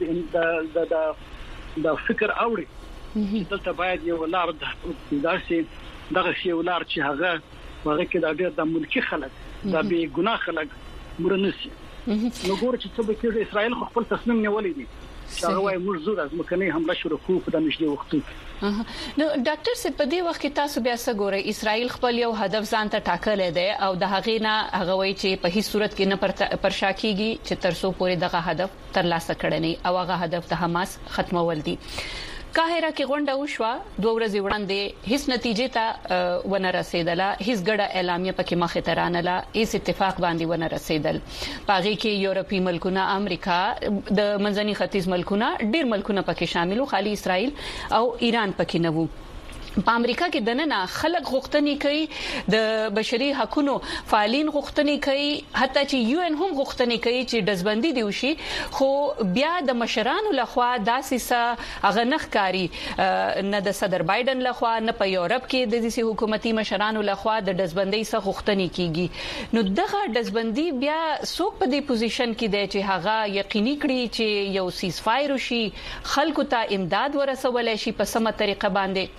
د فکر اوري دلته باید یو لار داسې دغه شی ولار چې هغه کې د ډېر د ملکی خلک د بی ګناه خلک مرنسي نو ګور چې څه به کېږي اسرائیل خپل تصمیم نیولې دي چې هغه موږ زو د مکني حمله شروع کوو په نږدې وختو نو ډاکټر صاحب په دې وخت کې تاسو بیا څه ګورئ اسرائیل خپل یو هدف ځان ته ټاکلی دی او د هغې نه هغه وایي چې په هیڅ صورت کې نه پرشا کیږي چې تر څو پورې دغه هدف ترلاسه کړي او هغه هدف د حماس ختمول دي قاهره کې غونډه وشوه 2 ورځې وړاندې هیڅ نتیجې ته ونه رسیدله هیڅ ګډه اعلامیه پکې مخه ترانله هیڅ اتفاق باندې ونه رسیدل پاغي کې یورپی ملکونه امریکا د منځني ختیځ ملکونه ډیر ملکونه پکې شاملو خالي اسرائیل او ایران پکې نه وو په امریکا کې دننه خلک غوښتنې کوي د بشري حقوقو فعالین غوښتنې کوي حتی چې یو ان هم غوښتنې کوي چې دزبندي دی وشي خو بیا د مشرانو لخوا داسې هغه نخکاری نه د صدر بایدن لخوا نه په یورپ کې د دې حکومتي مشرانو لخوا د دزبندي څخه غوښتنې کیږي نو دغه دزبندي بیا څوک په دې پوزیشن کې دی چې هغه یقیني کړي چې یو سیز فایر وشي خلکو ته امداد ورسول شي په سمه طریقه باندې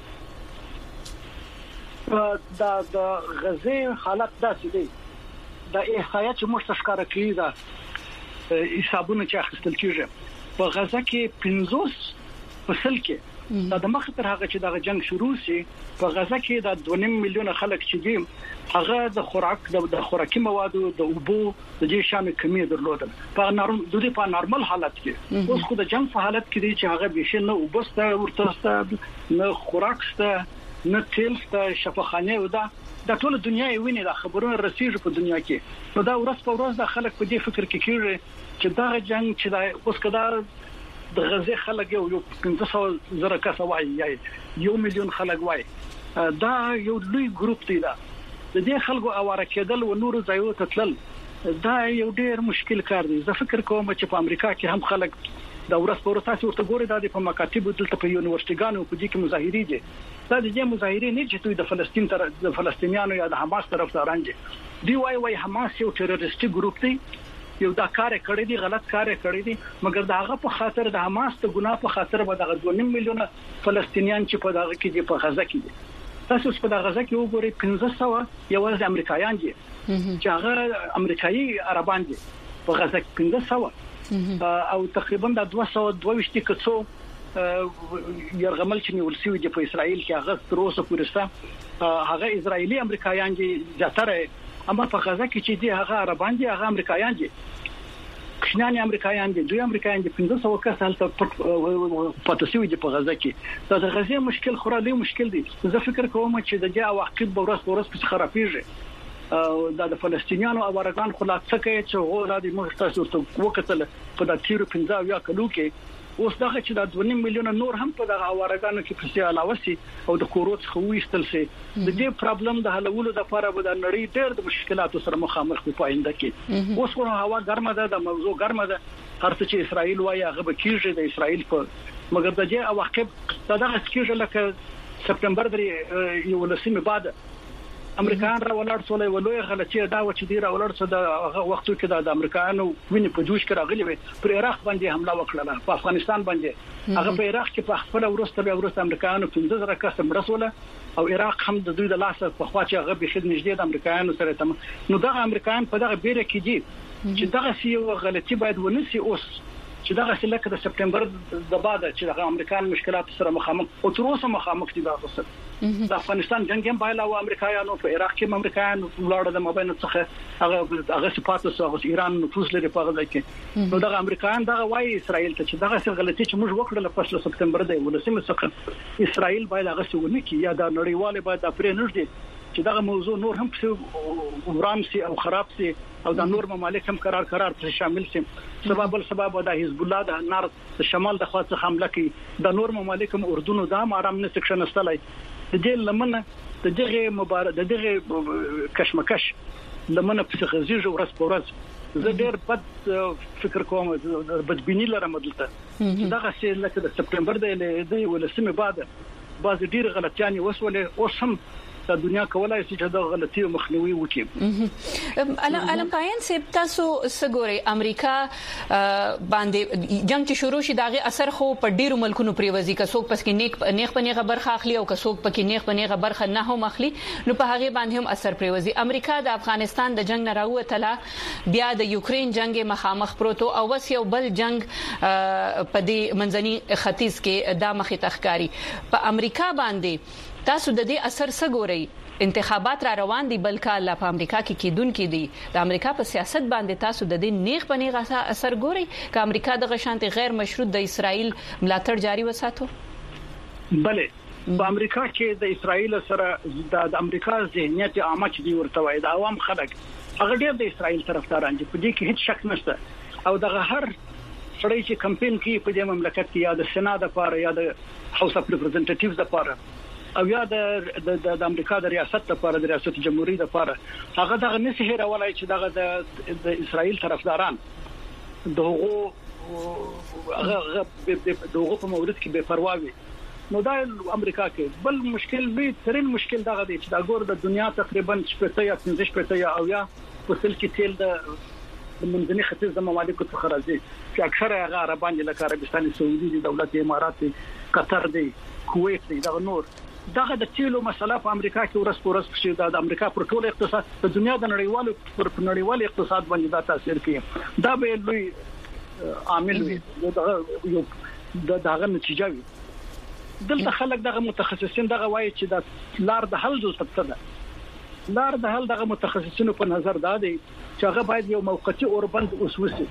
د غزه حالت داسې دی د احصایات چې موږ ښکاره کړی دا حسابونه چې اخیستل کیږي په غزه کې 50 فصل کې دا د مخ تر هغه چې د جنگ شروع شي په غزه کې د 2.5 میلیون خلک چې دي هغه د خوراک د خوراکي موادو د اوبو د دې شامل کمی درلودل په نارمل حالت کې اوس خو د جنگ په حالت کې دي چې هغه به نه وبسته ورته نه خوراکسته نه تیل ته شفاخانه و دا ټول دنیا یې ویني دا خبرونه رسیږي په دنیا کې نو دا ورځ په ورځ د خلک په دې فکر کې کیږي چې دا جنگ چې دا اوس کدار د غزه خلک یو 1500 زره کس وایي یا 1 میلیون خلک وایي دا یو لوی ګروپ دی دا د دې خلکو اواره کېدل او نور ځایو ته تلل دا یو ډېر مشکل کار دی زه فکر کوم چې په امریکا کې هم خلک دا ورځ په ورځ تاسو ورته ګورئ دا په مکاتب دلته په یونیورسيټګانو په دې کې مظاهرې دي دا د دې مظاهرې نه چې د فلسطین تر د فلسطینیانو یا د حماس طرفداران دي دی وايي حماس یو ټیرریسټي ګروپ دی یو دا کار کړی دی غلط کار کړی دی مګر دا هغه په خاطر د حماس ته ګناه په خاطر به د 2.5 میلیون فلسطینیان چې په دغه کې دي په غزه کې دي تاسو په دغه غزه کې وګورئ 1500 یوازې امریکایان دي چې هغه امریکایي عربان دي په غزه کې 1500 او تقریبا د 222 کڅو يرغمل چې نیول شوی دی په اسرائیل کې هغه تر اوسه پورې ستا هغه اسرائیلي امریکایان دي ځاتره اما په غزه کې چې دي هغه عربان دي هغه امریکایان دي کښناني امریکایان دي دوی امریکایان دي 1500 کس هلته پټ شوی دي په غزه کې دا د غزه مشکل خورالي مشکل دی زه فکر کوم چې د دې عواقب به ورځ په خرابېږي دا د فلسطینیانو اوارغان خلاصه کوي چې غوړه د مختاسو ته وکتل په د تیرو 15 یا کلو کې اوس دغه چې د 2.5 میلیون نور هم په دغه اوارغانو کې پسې علاوه سي او د کوروت خو وستل سي د دې پرابلم د حلولو لپاره به د نړۍ ډېر د مشکلاتو سره مخامخ په پاینده کې اوس ورو هوا ګرمه ده د موضوع ګرمه ده هر څه چې اسرائیل وايي هغه به کیږي د اسرائیل په مګر د دې عواقب دغه کیږي لکه سپتمبر درې یو لسمه بعد امریکایان را ولاړ سولې ولوي غلطي دا و چې دی را ولاړ څه د وختو کې د امریکایانو ویني په جوش کې راغلي وي پر عراق باندې حمله وکړه په افغانستان باندې هغه په عراق کې په خپل ورسته امریکایانو 15000 کس مرسوله او عراق هم د دوی د لاسه په خوا چې هغه به خد نږدې د امریکایانو سره تم نو دغه امریکایان په دغه بیره کې دي چې دغه سی غلطي باید ونسي اوس چې دغه سلکه د سپتمبر د بعد چې د امریکایانو مشکلات سره مخامخ او تر اوسه مخامخ دي د افغانستان جنگ هم بایله او امریکایانو په عراق کې امریکایانو ولاړ د مبین څخه هغه صفات او ایران نفوذ لري په غزه کې نو دغه امریکایان دغه وايي اسرائیل ته چې دغه څه غلطي چې موږ وکړل په سپتمبر د 19 څخه اسرائیل باید هغه څه ونه کړي یا د نړیواله باید د پرې نږدې چې دغه موضوع نور هم ورام سي او خراب سي او د نور ممالک هم قرار پر شامل سي سبب د حزب الله د نار شمال د خواص حمله کوي د نور ممالک هم اردن او د آرام نه سکشن استلای د دې لمنه د دغه مبارک د دغه کشمکش لمنه په غزيږي ورځ په ورځ زه ډېر بد فکر کوم بدبینی لرم دلته دغه څه لکه د سپتمبر د ولسمه بعد بعض ډېر غلطیان وسولې او سم د دنیا کولای شي چې د غلطي مخنیوي وکړي علم پاین سپ تاسو سګوري امریکا باندې جنگ چې شروع شي دغه اثر خو په ډیرو ملکونو پریوزي کڅوک پس کې نیک پنیغه برخه اخلي او کڅوک پکې نیک پنیغه برخه نه هم اخلي نو په هغه باندې هم اثر پریوزي امریکا د افغانستان د جنگ نه راوته بیا د یوکرين جنگ مخامخ پروتو او وس یو بل جنگ په دې منځني ختیځ کې د مخې تخکاری په امریکا باندې تاسو د دې اثر څه ګورئ انتخابات را روان دي بلکې لا په امریکا کې کیدونکې دي د امریکا په سیاست باندې تاسو د دې نیغ بنیغه اثر ګورئ چې امریکا د غشانت غیر مشروط د اسرائیل ملاتړ جاری وساتو بله په امریکا کې د اسرائیل سره د امریکا ذهنیت عامه چې دی ورته وایي د عوام خلک هغه ډېر د اسرائیل طرفداران دي په دې کې هیڅ شک نشته او دغه هر سړی چې کمپاین کوي په دې مملکت کې یا د سنا د لپاره یا د هاوس اف ریپرزنټیټیوز لپاره او یا د امریکا د ریاست لپاره د ریاست جمهوریت لپاره هغه دغه نسی هیرولای چې دغه د اسرائیل طرفداران دغه په مورد کې بے پروا وي نو دا امریکا کې بل مشکل وی ترين مشکل دغه دی چې دا ګور د دنیا تقریبا 15 یا 15 او یا په سل کې تیل د منځني ختیځ د ممالکو څخه راځي چې اکثره هغه عربان لکه عربستان سعودي دي دولت امارات دي قطر دي کویت دي دا نور دغه د تیلو مسله په امریکا کې ورس پورس چې د امریکا پر ټول اقتصاد د دنیا د نړیوال اقتصاد باندې دا تاثیر کوي دا به لوی عامل وي دغه نتیجه وي دلته خلک دغه متخصصین دغه وایي چې د لار د حل څه ده لار د حل دغه متخصصینو په نظر دا دی چې هغه باید یو موقتی اوربند وسوسه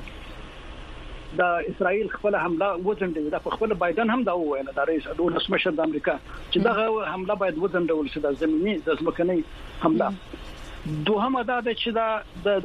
د اسرائیل خپل حمله وزندوي د خپل بایدن هم دا وویل د رئیس دولت مشر د امریکا چې دغه حمله باید وزندول شي د زمینی د ځمکني حمله دوهمه دا ده چې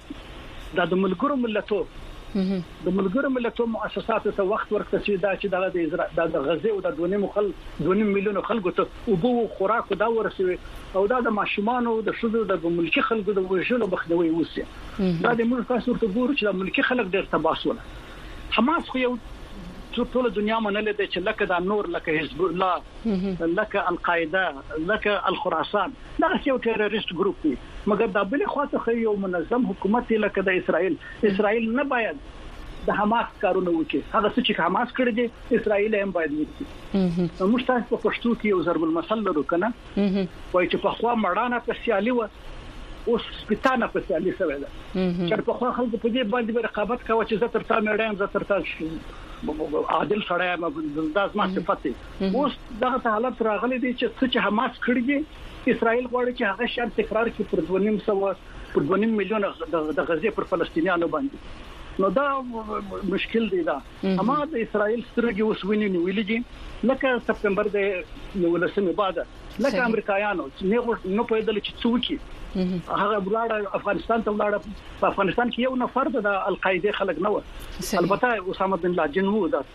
د ملګرو ملتونو د ملګرو ملتونو مؤسساتو ته وخت ورکړي چې د غزه او د 2 میلیون خلکو ته او بو خوراک دا ورسوي او دا د ماشومان او د شذو د ملکی خلکو د وژلو مخنیوي وسی دا د ملک تاسو ته ګورو چې د ملکی خلک ډېر تباسونه حماس خو یو ټول دنیا منل دي چې لکه د نور لکه حزب الله لکه القاعده لکه الخراسان دا یو تروریست ګروپ دی مګر دا بل خواته یو منظم حکومت لکه د اسرائیل نه باید د حماس کارونه وکړي هغه چې حماس کړی دی اسرائیل هم باید وکړي موږ تاسو په پښتو کې یو ضرب المثل لرو کنه وایي چې په خوا مړانه په سیالي و او سپیتانه په سیالي سره ده چې په خوا خلک په دې باندې رقابت کوي چې زه تر تا مړم زه تر تا عادل سره داس ما صفته اوس دغه حالت راغلي دي چې حماس کړی دی اسرائیل غواړي چې هغه شان تکرار کړي پر 2 میلیون د غزه پر فلسطینیانو باندې نو دا مشکل دی دا اما د اسرائیل سترګې وسوینې نیولې دي لکه سپتمبر د 19 بعد لکه امریکایانو نو په دې چې څوکي هغه بلاړه افغانستان ته بلاړه په افغانستان کې یو نفر د القاعده خلک نه و البته اسامه بن لادن وو دا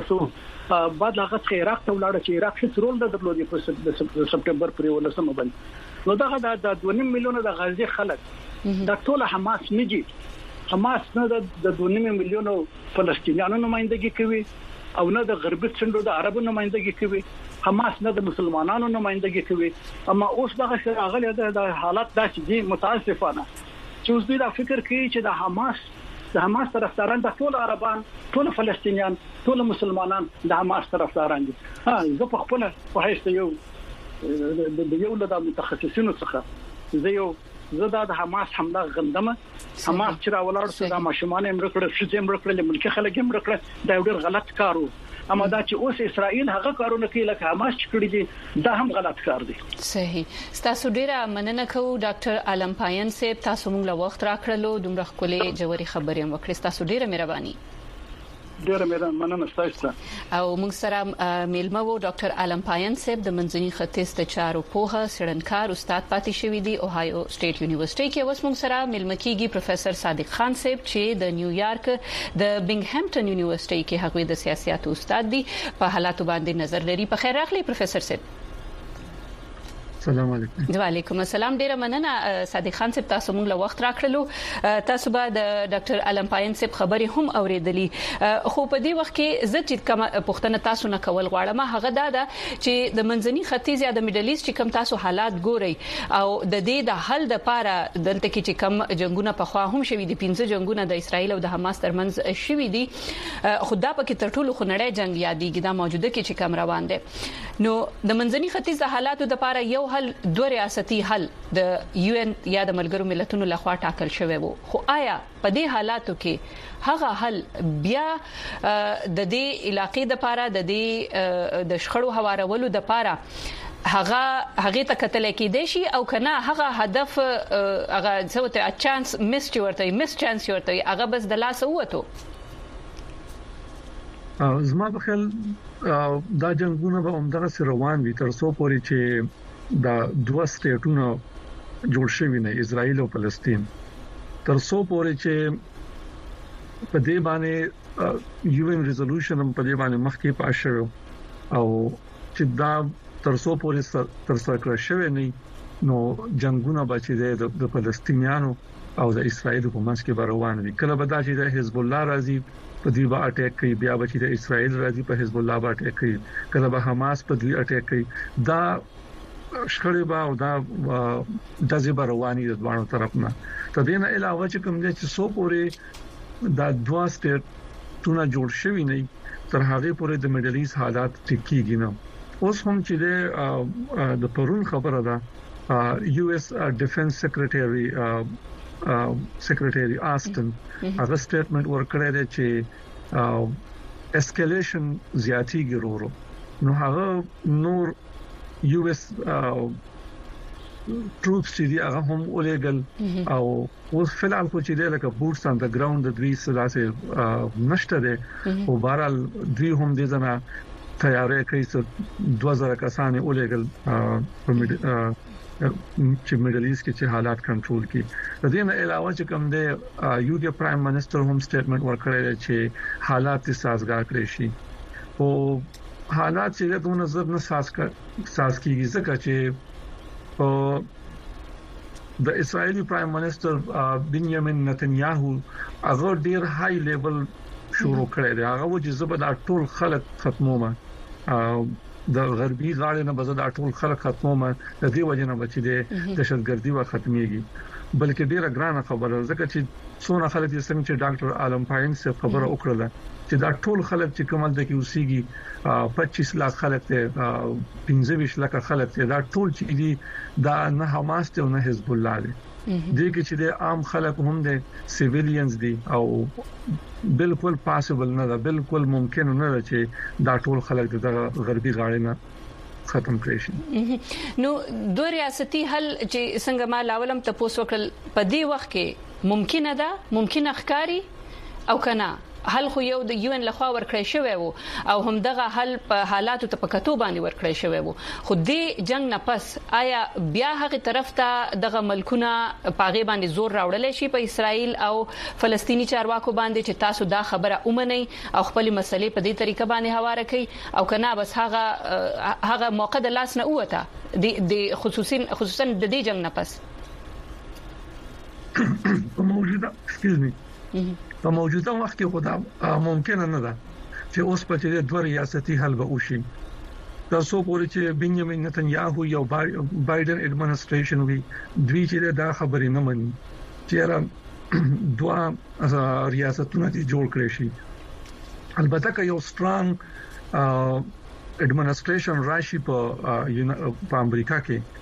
بعد هغه عراق ته بلاړه چې عراق هیڅ رول نه درلودي په سپتمبر پر 19 باندې نو دا د 2 میلیون د غزه خلک دا ټول حماس نه دي حماس نه د 2 میلیون فلسطینیانو نمائندګي کوي او نه د غربي څنډو د عربو نمائندګي کوي حماس نه د مسلمانانو نمائندګي کوي اما اوس دغه شراغله د حالت داسې دي متاسفانه چې اوس دوی دا فکر کوي چې د حماس طرفداران د ټول عربان ټول فلسطینیان ټول مسلمانان د حماس طرفداران دي زه په خپل په هیڅ یو له متخصصینو څخه زه د حماس حمله غندمه حماس چې راولاړ شو د ماشومان امر کړل چې امر کړل ملکی خلک امر کړل دا ډېر غلط کارو اما دا چې اوس اسرائیل هغه کارونه کوي لکه حماس چې کړی دي دا هم غلط کار دی صحیح تاسو ډیره مننه کوم ډاکټر عالم پاین صاحب تاسو موږ له وخت راکړلو دومره خولې جوړي خبرې هم وکړې تاسو ډیره مهرباني ډیره مننه تاسو او موږ سره میلمه وو ډاکټر عالم پاین صاحب د منځني ختیځ د چارو پوهه سړنکار استاد پاتې شوی دی اوهایو سټیټ یونیورسيټي کې اوس موږ سره میلمه کیږي پروفیسور صادق خان صاحب چې د نیویارک د بینګهامټن یونیورسيټي کې هغوی د سیاستو استاد دي په حالاتو باندې نظر لري په خیر راغلی پروفیسور صاحب السلام علیکم وعلیکم السلام ډیره مننه صادق خان صاحب تاسو موږ له وخت راکړلو تاسو به د ډاکټر علم پاین صاحب خبرې هم اوریدلې خو په دې وخت کې زه چې کوم پوښتنه تاسو نه کول غواړم هغه دا ده چې د منځني ختیځ یا د میډل ایست چې کوم تاسو حالات ګوري او د دې د حل د لپاره دلته کې چې کوم جنگونه په خوا هم شوي دي 15 جنگونه د اسرایل او د حماس ترمنځ شوي دي خدا په کې تر ټولو خنړې جنگ یادېږي دا موجوده کې چې کوم روان دي نو د منځني ختیځ د حالاتو د لپاره یو حل دوه ریاستي حل د یو ان یا د ملګرو ملتونو لخوا ټاکل شوی وو خو آیا په دې حالاتو کې هغه حل بیا د دې علاقې د لپاره د دې د شخړو هوارولو د لپاره هغه ته کتل کېدې شي او کنه هغه هدف هغه څه ته چانس مس چانس ورته هغه بس د لاس وته زما په خیال دا جنگونه به همدغه سره روان وي تر څو پورې چې دا دوه سټیټونه جوړ شوي نه اسرائیل او فلسطین تر څو پورې چې په دې باندې یو ان ریزولوشن هم په دې باندې مخکې پاس شو او چې دا ترسو پورې تر سره شوی نه نو جنگونه بچي د فلسطینیانو او د اسرایل په منځ کې روان دي. کله به دا چې د حزب الله راځي په دې با اٹیک کوي، بیا به چې د اسرایل راځي په حزب الله با اٹیک کوي، کله به حماس په دې اٹیک کوي. دا شخړې با او دا د ځبر رواني د دوانو طرف نه. تدین علاوه چې کوم دي چې سو پورې دا دوا سټیټونه جوړ شوی نه تر هغه پورې د میډل ایست حالات ټیکيږي نه. اوس هم چې د پرون خبره ده یو اس ډیفنس سیکریټری آسټن هغه سټیټمنټ ورکړی دی چې اسکلیشن زیاتیږي ورو نو هغه نور یو اس ټروپس چې هغه هم ولېګل او اوس فلحال خو چې دی لکه بوټس آن د ګراوند د دوی سلاسه نشته دی او بهرحال دوی هم دې ځنه تیارې کوي چې 2000 کسان ولېګل چې میډل ایست کې چې حالات کنټرول کړي. د دې نه علاوه چې کوم دی یو کې پرایم منسٹر هم سټیټمنټ ورکړی دی چې حالات سازگار کړي شي او حالات چې د نظر نه ساز کیږي ځکه چې د اسرایلی پرایم منسٹر بنیامین نتنیاهو هغه ډیر های لیول شروع کړی دی. هغه چې زبر ټول خلک ختمومه د غربي غاړې نه بزد ټول خلک ختمومه د دې وجه نه بچی دي دهشتګردي و ختميږي. بلکې ډیره ګرانه خبره ځکه چې څونه خلک یې څنګه چې ډاکټر عالم پاین څخه خبره وکړه چې دا ټول خلک چې کومل د کې اوسېږي 25 لک خلک ته 15 لک خلک ته دا ټول چې دي دا نه حماس ته نه حزب الله دي دي کې چې د عام خلک هم دي سیویلینز دي او بالکل پاسبل نه ده، بالکل ممکن نه ده چې دا ټول خلک د غربي غاړې نه ختم کړي شي. نو دوه ریاستي حل چې څنګه ما لاولم تاسو وکړل په دې وخت کې ممکنه ده، ممکنه ښکاری او کنه حل خو یو د یو ان لخوا ورکړی شوی وو او هم دغه حل په حالاتو ته پکاتو باندې ورکړی شوی وو. خو دې جنگ نه پس آیا بیا هغه طرف ته دغه ملکونه پاغي باندې زور راوړل شي په اسرائیل او فلسطینی چارواکو باندې چې تاسو دا خبره اومنئ او خپل مسلې په دې طریقه باندې هواره کړئ او کنه بس هغه موقع د لاس نه اوته د خصوصا د دې جنگ نه پس په موجوده وخت کې خدا ممکن نه ده چې اوس په دې دوه ریاستي حل به وشي. تاسو پورې چې بنیامین نتنیاهو یو بایدن اډمنسټریشن وی دوی چې دا خبرې نه مني چې دوه ریاستونه دي جوړ کړی شي. البته که یو سترانګ اډمنسټریشن راشي په امریکا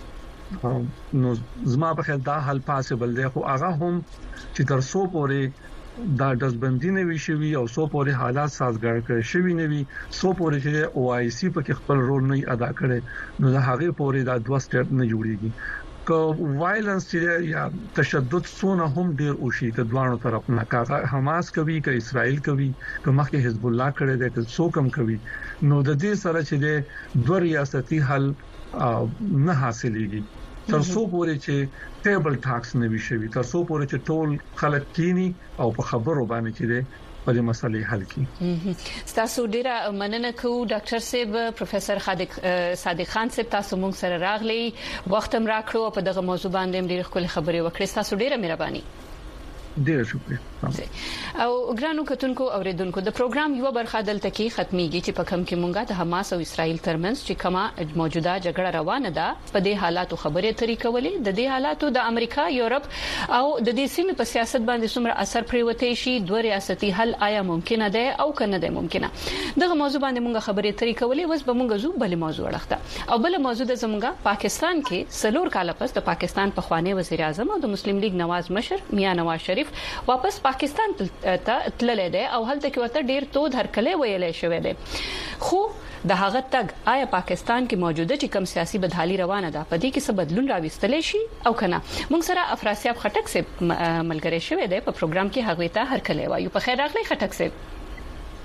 کې نو زما په خیال دا حل پاسبل دی، خو هغه هم چې تر څو پورې دا دزبندی نه وی شوی او سو پورې حالات سازگار کړي شوی نه وي، سو پورې چې او آی سی په خپل رول نه ادا کړي نو دا هغه پورې دا دوه سټیپ نه جوړیږي. که وایلنس چې یا تشدد څونه هم ډیر وشي د دوانو طرف نه، کا حماس کوي که اسرائیل کوي که مخکې حزب الله کړي دی که څوک هم کوي، نو د دې سره چې د دوه ریاستي حل نه حاصلېږي تر څو پورې چې ټیبل ټاکس نه وي شوی، تر څو پورې چې ټول خلک کینی او په خبرو باندې چې ده په دې مسلې حل کړي. تاسو ډیره مننه کوو ډاکټر صاحب، پروفیسور صادق خان صاحب، تاسو موږ سره راغلی، وخت هم راکړو په دغه موضوع باندې ډیره خپل خبرې وکړې. تاسو ډیره مهرباني. ډیر شکریہ. او ګرانو کتونکو اوریدونکو د پروګرام یو برخه دلته کې ختميږي چې په کوم کې مونږه د حماس او اسرائیل ترمنځ چې کومه موجوده جګړه روانه ده په دې حالاتو خبرې اترې کولې، د دې حالاتو د امریکا، یورپ او د دې سیمې په سیاست باندې څومره اثر پریوتی شي، دوه ریاستي حل آیا ممکنه ده او کنه ده ممکنه. دغه موضوع باندې مونږه خبرې اترې کولې. وس به مونږ زو بل موضوع راخته او بل موضوع د زمونږه پاکستان کې سلور کال پس د پاکستان په خواني وزیر اعظم او د مسلم لیگ نواز مشر میاں نواز شریف واپس پاکستان ته تللی دی او هلته کې ورته ډیر تود هرکلی ویلې شوې ده. خو د هغه تګ آیا پاکستان کې موجوده چې کوم سیاسي بدحالي روانه ده په دې کې څه بدلون راوستلی شي او کنه؟ موږ سره افراسیاب خټک صاحب ملګری شوی دی په پروګرام کې، هغه ته هرکلی وایو. په خیر راغلی خټک صاحب.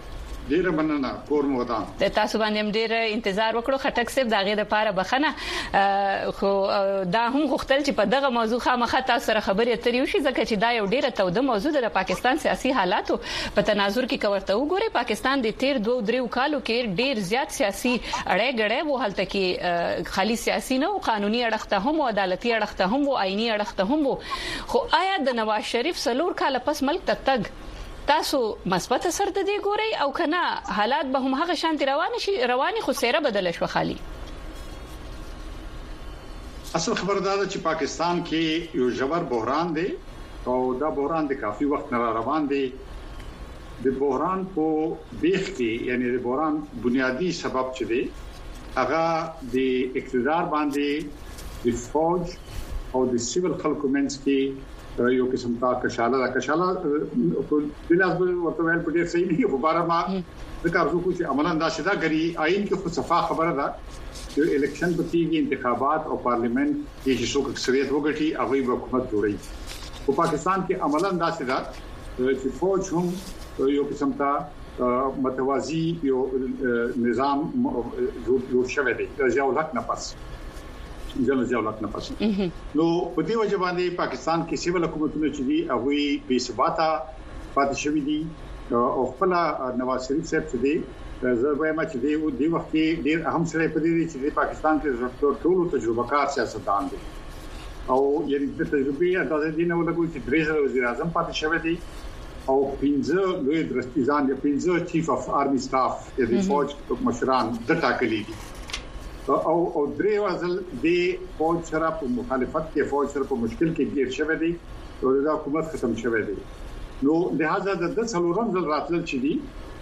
ډیره مننه کور مودان د تاسو باندې ډیر انتظار وکړو خټک صاحب داغه د پاره بخنه خو دا هم غوښتل چې په دغه موضوع خامخا تاسو سره خبرې اترې وشي ځکه چې دا یو ډیره توده موضوع ده د پاکستان سیاسي حالاتو په تناظر کې کورته وګوري پاکستان د تیر 2-3 کالو کې ډیر زیات سیاسي اړه غړې وو هلته کې خالي سیاسي نه او قانوني اړخته هم او عدالتي اړخته هم او آئینی اړخته هم خو آیا د نواز شریف سلور کال پس ملک ته تګ تاسو مثبت اثر د دې ګوري او کنه حالات به هم هغه شانتي رواني خو سیره بدل شو خالي اصل خبردار چې پاکستان کې یو ژور بحران دی او دا بحران د کافي وخت نه روان دی د بحران په بیخ کې یعنی د بحران بنیادی سبب چې دی هغه د اقتدار باندې د فوج او د سیویل خلکو منځ کې یو قسم کا کشاله په بلاس ورته ویل په ډیر صحیح نه خو بار ما ذکر وکړو چې عملاً دا شدا غري آئین کې خو صفه خبره ده چې الیکشن په تیږي انتخابات او پارلیمنت کې چې څوک اکثریت وګټي هغه به حکومت جوړي په پاکستان کې عملاً دا شدا چې فوج هم یو قسم کا متوازی یو نظام جوړ شوی دی ځاولک نه پس ځاولک نه پس نو په دې وجه باندې پاکستان کې سیول حکومتونه چې دي هغه بې ثباته پاتې شوی دي او خپل نواز شریف صاحب چې دي زه وایم چې دی وخت کې ډیر اهم سره په دې چې پاکستان کې ټول تجربه کار سیاستدان دي او یعنی د تجربه اندازې دي نو لګوي چې درې وزیر اعظم پاتې شوی دي او 15 لوی درستیزان دي 15 چیف اف آرمی سټاف د فوج مشران د ټاکلي دي او درې وازل د فوج سره په مخالفت کې فوج سره په مشکل کې گیر شوی دی او د حکومت ختم شوی دی نو لہذا د څلورم ځل راتلل چې دی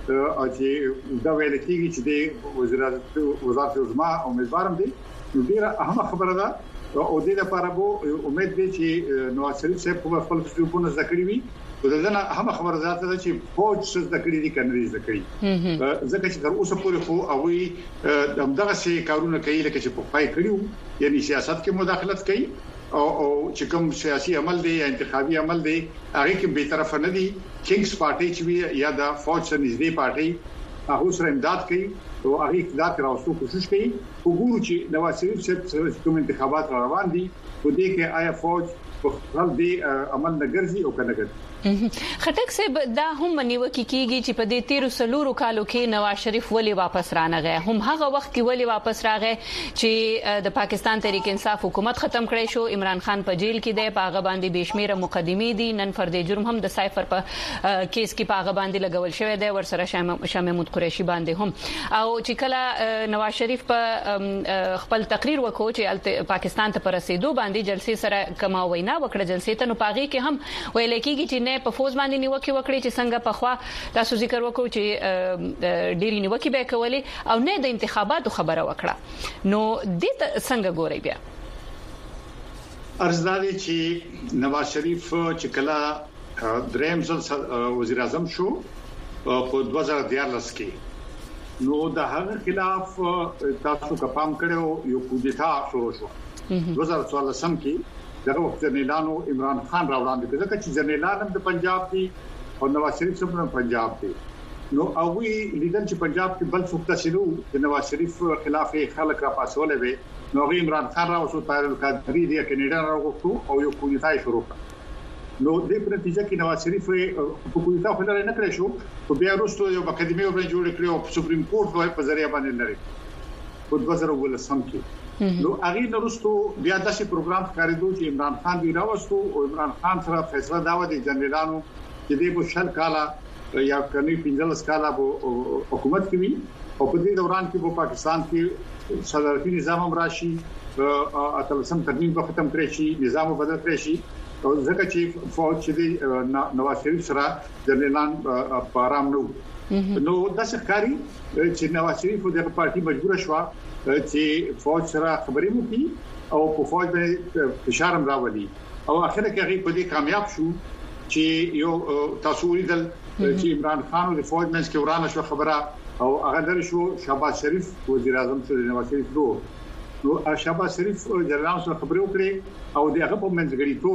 چې دا ویل کېږي چې د وزارت عظما امیدوارم دي نو ډیره اهمه خبره ده او د دې لپاره به امید دي چې نواز شریف صاحب په خپل څوبونه ذکرې وي او دغه اهمه خبره ذاته ده چې فوج څه ذکرې دي کنه ذکرې ځکه چې تر اوسه پورې خو او دغه سي کارونه کوي لکه چې په پای کړیو یعنی سیاست کې مداخلت کوي او چې کوم سیاسي عمل دی یا انتخابي عمل دی هغه کې به طرف نه دي کینګز پارټي چې یا د فوج سره نږدې پارټي هغه سره امداد کوي او هغه اقتدار راوستو کوشش کوي وګورو چې نواز شریف صاحب کوم انتخابات روان دي په دې کې آیا فوج په خپل دې عمل نه ګرځي او کنه ګرځي خټک صاحب دا هم نیوکه کیږي چې په دې 13 سلورو کالو کې نواز شریف ولی واپس رانغی هم هغه وخت کې ولی واپس راغی چې د پاکستان تحریک انصاف حکومت ختم کړی شو عمران خان په جیل کې دی په هغه باندې بشمیره مقدمې دي نن فرد جرم هم د سایفر په کیس کې په هغه باندې لګول شوی دی ورسره شاه محمود قریشي باندې هم او چې کله نواز شریف په خپل تقریر وکړو چې پاکستان ته پر رسیدو باندې جلسې سره کما وینا وکړه جلسې ته نو پاغي کې هم ویل کېږي چې په فوز باندې نیوکه وکړي چې څنګه په خوا تاسو ذکر وکړو چې ډېری نیوکه به کولې او نه د انتخاباتو خبره وکړه نو د څنګه ګوري بیا ارزداري چې نواز شریف چې کله دریم ځل وزیر اعظم شو په 2014 کې نو د هغه خلاف تاسو کپام کړو یو کودتا شروع شو 2014 کې دغه وخت جنرالانو عمران خان راوړاندې کړ چې جنرالان هم د پنجاب دي او نواز شریف هم د پنجاب دي نو اوی لیدل چې پنجاب کې بل څوک تاسو د نواز شریف خلاف خلک را پاسولې وي نو عمران خان راوښو طاهر القادری دی کینیډا راوښو او یو کودتا شروع کړ نو د نتیجه کې نواز شریف په کودتا خلل نه کړی شو او بیا وروسته یو اکیډمي ور جوړ کړو په سپریم کورټ په ذریعہ باندې لري په 2013 کې نو هغه نورستو بیا داسې پروګرام کاریدو چې عمران خان دی راوستو او عمران خان سره فیصله دا و دي جنرالانو چې د بشل کالا یا کني 15 کالا به حکومت کوي او په دې دوران کې په پاکستان کې صدارتي نظام هم راشي اتلسم ترمیم به ختم کړي شي نظام بدل کړي شي او ځکه چې فوج چې نواز شریف سره جنرالان په آرام نو د سرکاري چې نواز شریف د پارټي مجبور شو چې فوج سره خبرې وکړي او په فوج باندې فشار راولي او اخر کې هغه په دې کامیاب شو چې یو تاسو ولیدل چې عمران خان د فوج منځ کې ورانه شو خبره او هغه در شو شهباز شریف وزیر اعظم سره نواز شریف نو شهباز شریف جنرال سره خبرې وکړي او دغه په منځګړیتوب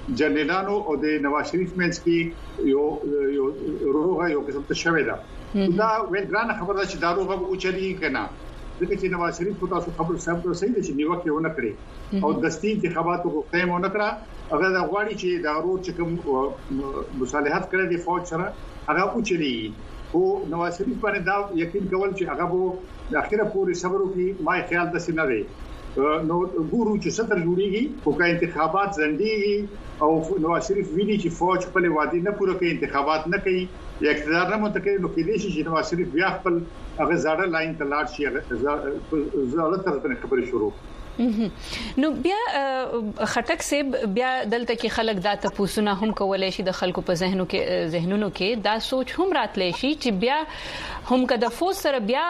جنرالانو او د نواز شریف منځ کې یو روغه یو قسم ته شوې ده دا ویل ګران خبره چې دا روغه او چلی کنه دغه چې نواز شریف په تاسو خبر صاحب ته صحیح دي چې نیوکه ونه کړی او دستي انتخاباتو کو قائم ونه کړه هغه د غواړي چې دا ورو چې کوم مصالحت کړي د فوج سره هغه او چلی او نواز شریف باندې دا یقین کول چې هغه وو د اخیره پورې صبر وکړي ما خیال د سینه دی نو ګورو چې ستر جوړیږي او که انتخابات ځندېږي او نواز شریف ویلي چې فوج خپل وعده نه پوره کوي انتخابات نه کوي یا اقتدار نه منتقل نو کې دي چې نواز شریف بیا خپل هغه زړه لاین ته لاړ شي هغه زړه ترته خبرې شروع نو بیا خټک سیب بیا دلته کې خلک دا تاسو هم کولای شي د خلکو په ذهنونو کې دا سوچ هم راتلی شي چې بیا هم کده فوز سره بیا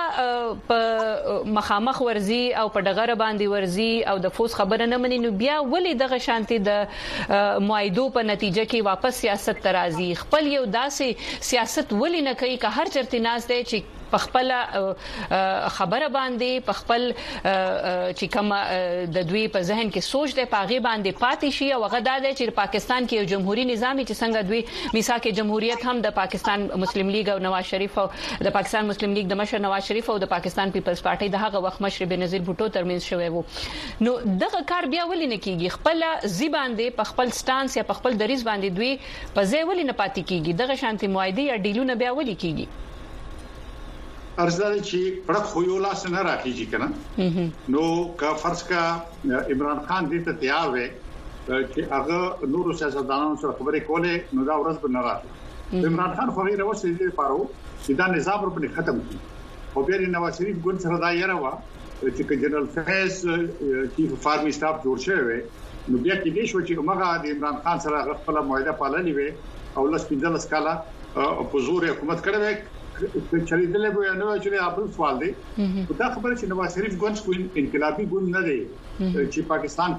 په مخامخ ورزي او په ډغره باندې ورزي او د فوز خبره نه مني نو بیا ولې دغه شانتي د معاهدو په نتیجه کې واپس سیاست ترازی خپل یو داسې سیاست ولې نه کوي که هر چرته ناز دی چې پخپل خبره باندې پخپل چې کوم د دوی په ذهن کې سوچ دی پاغي باندې پاتې شي او هغه د چې پاکستان کې یو جمهوریت نظام چې څنګه دوی میثاق جمهوریت هم د پاکستان مسلم لیگ او نواز شریف او د پاکستان مسلم لیگ د مشر نواز شریف او د پاکستان پیپلز پارټي د هغه وخت مشر بنظیر بوټو ترمنځ شوی وو نو دغه کار بیا ولې نه کیږي خپل زی باندې پخپل سټانس یا پخپل دریز باندې دوی په ځای ولې نه پاتې کیږي دغه شانتي معاهده یا ډیلونه بیا ولې کیږي ارزدار چې پړق خو یو لاس نه راکېږي کنه نو کا فرض کا عمران خان دې ته تیار وي چې هغه نور سیاستدانانو سره خبرې کولې نو دا ورځ به نه راځي عمران خان خو یې راوستي دې پاره چې دا نظام پر ختم کړي او بیا نواز شریف ګوند سره دا یې راو چې جنرال فیض چیف اف آرمی سټاف جوړ شوی نو بیا کې دې شو چې موږ د عمران خان سره خپل معاهده پاللې وي او لس 15 کاله په زور حکومت کړې چلی دلې به نو چې خپل سوال دی دا خبره چې نواز شریف ګوند کو انقلابي ګوند نه دی چې پاکستان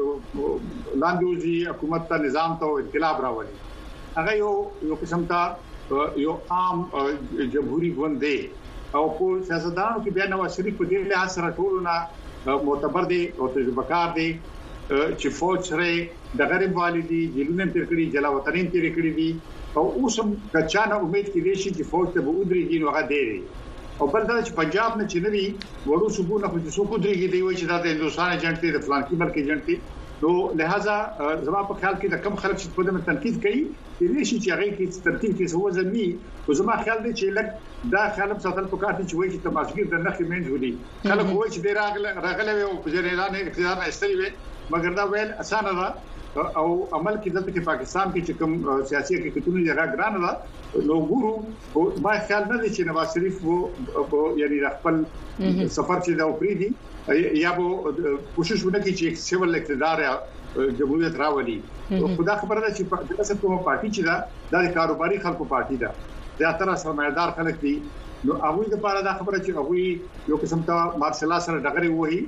کې لاندوزي حکومت ته نظام ته انقلاب راوړي هغه یو قسم ته یو عام جمهوریت ګوند دی او په سیاستدانو کې بیا نواز شریف په دې لحاظ سره ټولونه معتبر دي او تجربه‌کار دي چې فوج سره د غریب والدي جیلونه تیر کړی جلا وطنین تیر کړی دي او اوسم کچانه امید کې شي چې فوج ته به ودرېږي نو هغه دی او بل دا چې پنجاب نه چنري وړو صوبونه خو چې څوک ودرېږي دی وایي چې دا د هندستان ایجنټ دی د فلان کې ملک ایجنټ دی نو لہذا زما په خیال کې د کم خلک چې په دې تنقید کوي چې شي چې هغه کې ترتیب کې سو ځمي او زما خیال دی چې لکه دا خیال په ساتل پکار دي چې وایي چې تماشګر د نخې منځ ولي خلک وایي چې ډیر راغله او په ځای اعلان اقتدار نه استری وي مګر دا ویل اسانه ده او عمل کې دلته کې پاکستان کې چې کوم سیاسي حقیقتونه یې راګرانه ده نو ګورو ما خیال نه دي چې نواز شریف وو یعنی خپل سفر چې دا وپری دي یا به کوشش وکړي چې سیول اقتدار جمهوریت راولي خدا خبره ده چې دغه کومه پارټي چې دا د کاروباري خلکو پارټي ده زیاتره سرمایدار خلک دي نو هغه د لپاره دا خبره چې هغه یو قسم ته مارشل سره دغه وایي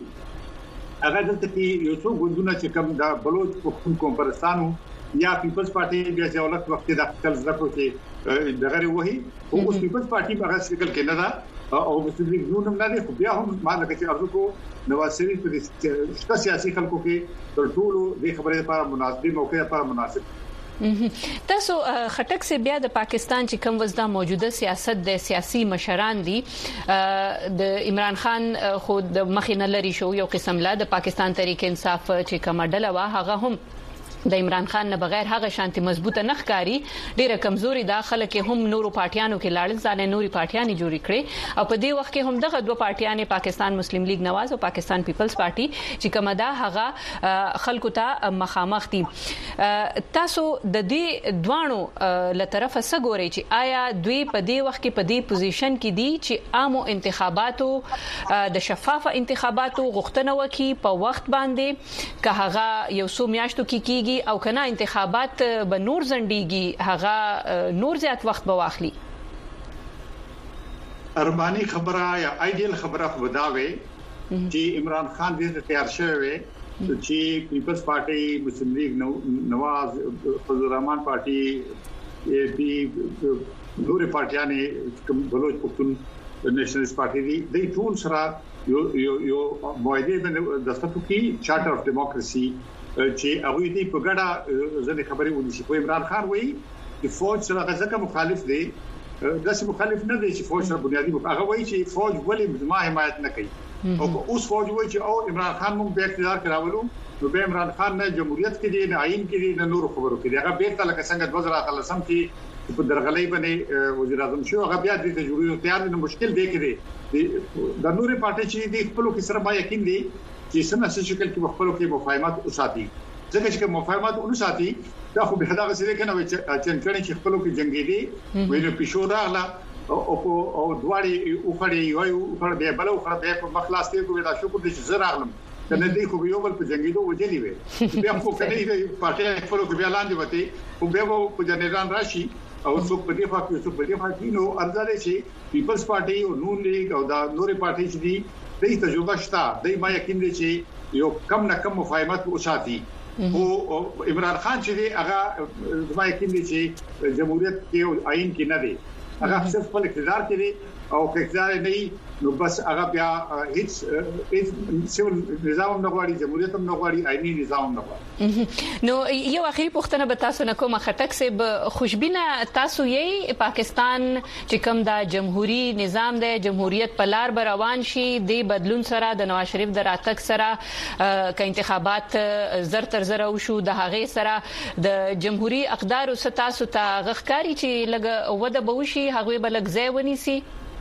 هغه دلته کې یو څو ګوندونه چې کوم د بلوچ پښتون کومپرستانو یا پیپلز پارټي بیا چې اولت وخت د خپل ځکو کې دغه وایي او اوس پیپلز پارټي هغه شکل کې نه ده او مسلم لیگ نوم نه دی خو بیا هم ما لکه چې ارزو کو نواز شریف په سیاسي خلکو کې تر ټولو د خبرې لپاره مناسب موقع لپاره مناسب تاسو خټک سے بیا د پاکستان چې کوم وزدا موجوده سیاست د سیاسي مشران دي د عمران خان خو د مخینه لري شو یو قسم لا د پاکستان تحریک انصاف چې کومه ډله وا هغه هم د عمران خان نه بغیر هغه شانتي مضبوطه نخکاری ډیره کمزوري داخله کې هم نورو پارټیانو کې لاړل ځانه نوري پارټیانی جوړ کړي او په دې وخت کې هم دغه دوه پارټیانې پاکستان مسلم لیگ نواز او پاکستان پیپلز پارټي چې کومه دا هغه خلکو ته مخامخ دي تاسو د دې دوانو له طرفه سګوري چې آیا دوی په دې وخت کې په دې پوزیشن کې دي چې عامو انتخاباتو د شفاف انتخاباتو غوښتنه وکړي په وخت باندې که هغه یو څو میاشتو کې او کنه انتخابات به نور زندګي هغه نور زیات وخت به واخلي ارمانی خبره یا ایدیل خبره خو داوي چې عمران خان دې تیار شوی چې پیپلز پارټي مسلم لیگ نواز فضل الرحمن پارټي اے پی نور پارټیانه کوم بلوچ پختون نېشنلست پارټي دی ټول سره یو معاهده د دستخط کی چارټر اف ډیموکراسي چې هغه دې په ګډه ځنې خبرې ونی شي. عمران خان وایي چې فوج سره غزه مخالف دی، داسې مخالف نه دی چې فوج سره بنیادی هغه وایي چې فوج ولې ما حمایت نه کوي. او اوس فوج وایي چې او عمران خان موږ به اقتدار کراولو، نو به عمران خان نه جمهوریت کې دی نه آئین کې دی نه نور خبرو کې دی. هغه بیرته لکه څنګه 2013 کې په درغلۍ باندې وزیر اعظم شو، هغه بیا د جمهوریت تیار نه مشکل دی کې دی. د نورې پارټي چې د خپل کې سره ما یقین دی چې څنګه شکل کې خپل کې مفاهمات اوساتي، ځکه چې مفاهمات اوساتي دا خو به دا غسیله کنه چې چې خپل کې جنگي دي ویني پښو راغله او دواړي او خړې یو خړ به بل او خړ به په مخلاص کې کوي دا شکر دې چې زه راغلم کنه دې خو یو بل په جنگي دوه وجلي وي بیا خو کنه پارټي خپل کې بیا لاندې وته او به په جنرال راشي او څوک په دې فاکي څوک په دې فاکي نو ارزاله شي پیپلز پارټي او نون لیگ او دا نورې پارټي چې دي د تجربه شته د ما یقین دي چې یو کم نه کم مفاهمت اوساتي. او عمران خان چې دی هغه ما یقین دي چې جمهوریت کې او آئین کې نه دی، هغه صرف خپل اقتدار کې دی او اقتدار نه نو بس هغه بیا هیڅ سیول نظام نه غواړي، جمهوریت هم نه غواړي، آئینی نظام نه غواړي. نو یو اخیری پوښتنه به تاسو نه کوم، خټک صاحب خوشبینه تاسو یې پاکستان چې کوم دا جمهوریت نظام دی، جمهوریت په لار روان شي د بدلون سره د نواز شریف د راتګ سره ک انتخابات زر تر زر او شو د هغه سره د جمهوریت اقدار او تاسو ته غخکاری چې لګ وده بوشي هغه بلګ ځای ونیسي؟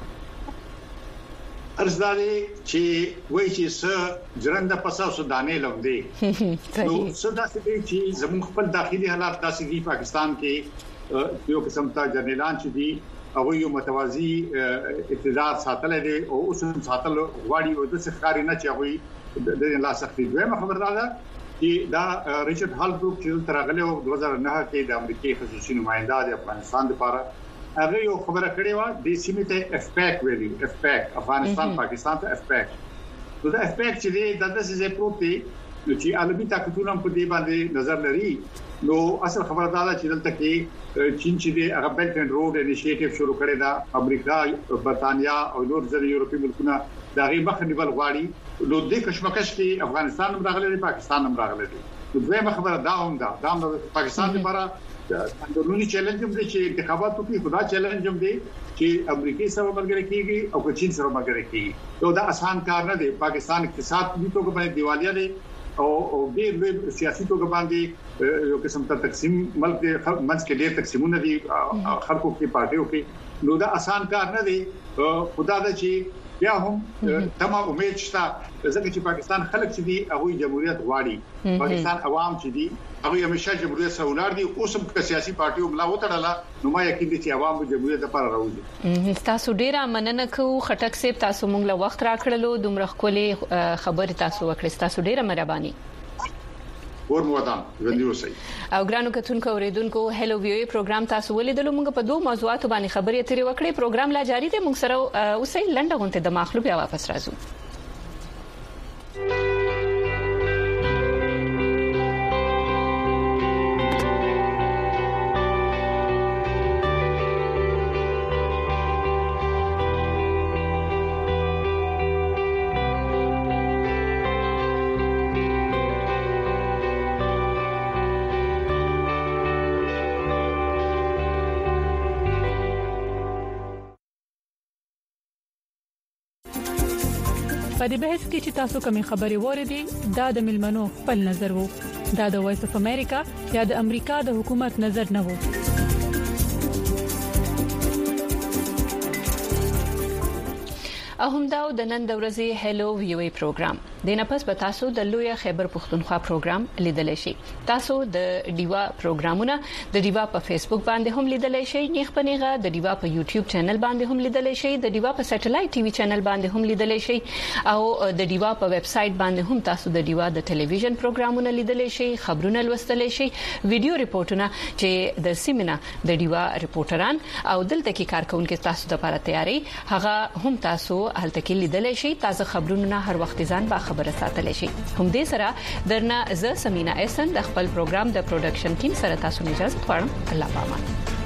ارزداري چې وایي چې س جرنده پسا سودانې لوندې نو صدا سي چې زموږ خپل داخلي حالات داسې دي پاکستان کې یو قسم ته جنرالان چې دي هغه یو متوازی اقتدار ساتل دي او اوس ساتل غواړي او د ښکاری نه چې هغه د لا سختي دویمه خبر راځه چې دا ریچارډ هالبروک چې ترغله 2009 کې د امریکای خصوصي نماینده د افغانستان لپاره هغه یو خبره کړې و د سیمه ته افپیک ویلي افپیک افغانستان پاکستان ته افپیک نو دا افپیک چې د داسې ځای پروت دی چې عالمي طاقتونو په دې باندې نظر لري. نو اصل خبره دا ده چې دلته کې چین چې د هغه بیلټ اینډ روډ انیشیټیو شروع کړی دا امریکا، برتانیا او نور ځینې یورپی ملکونه دا غي مخ نیول غواړي. نو د کشمکش کې افغانستان هم راغلی دی، پاکستان هم راغلی دی. نو دویمه خبره دا هم ده پاکستان لپاره اندرونی چیلنج هم دی چې انتخاباتو کې خدا چیلنج هم دی چې امریکای سره ملګری کیږي او چین سره ملګری کیږي. نو دا آسان کار نه دی. پاکستان اقتصاد په توګه باندې دیوالیا دی او ډېر سیاسي توګه باندې یو قسم ته تقسیم ملک منځ کې ډېر تقسیمونه دي خلکو کې پارټیو کې. نو دا آسان کار نه دی. خدا دا چې بیا هم تمام امید شته ځکه چې پاکستان خلک چې دي هغه جمهوریت غواړي، پاکستان عوام چې دي هغه همیشه جمهوریت سره ولر دي. اوس هم که سیاسي پارټیو ملا وتړله نو ما یقین دي چې عوام جمهوریت لپاره راوځي. تاسو ډیره مننه کوو خټک صاحب، تاسو مونږ له وخت راکړلو، دومره خولي خبرې تاسو وکړې، تاسو ډیره مهرباني. ورمودان ژوندۍ اوسئ. او ګرانو کتونکو اوریدونکو هلو ویو پروګرام تاسو ولیدلو، موږ په دوه موضوعاتو باندې خبرې اترې وکړې. پروګرام لا جاری دی، موږ سره اوسئ لنډه غونډه د مخلوب بیا واپس راځو. په دې بحث کې چې تاسو کومې خبرې وریدي دا د ملمنو خپل نظر وو، دا د وایس اف امریکا یا د امریکا د حکومت نظر نه وو. همدا د نن د ورځې هلو ویو پروګرام د نپس په تاسو د لوی خیبر پښتونخوا پروګرام لیدل شي. تاسو د دیوا پروګرامونه د دیوا په فیسبوک باندې هم لیدل شي، نیغ پنیغه د دیوا په یوټیوب چینل باندې هم لیدل شي، د دیوا په سټلایټ ټي وي چینل باندې هم لیدل شي او د دیوا په ویب سټ باندې هم تاسو د دیوا د ټلویزیون پروګرامونه لیدل شي، خبرونه لوستل شي، ویډیو ریپورتونه چې د سیمینه د دیوا ریپورټران او دلته کې کارکونکو تاسو لپاره تیاری هغه هم تاسو هلته کې لیدل شي. تازه خبرونه هر وخت ځان با خبره ساتل شي. هم دې سره درنه ز سمینا احسن د خپل پروګرام د پروډکشن ټیم سره تاسو اجازه غواړم. الله پامان.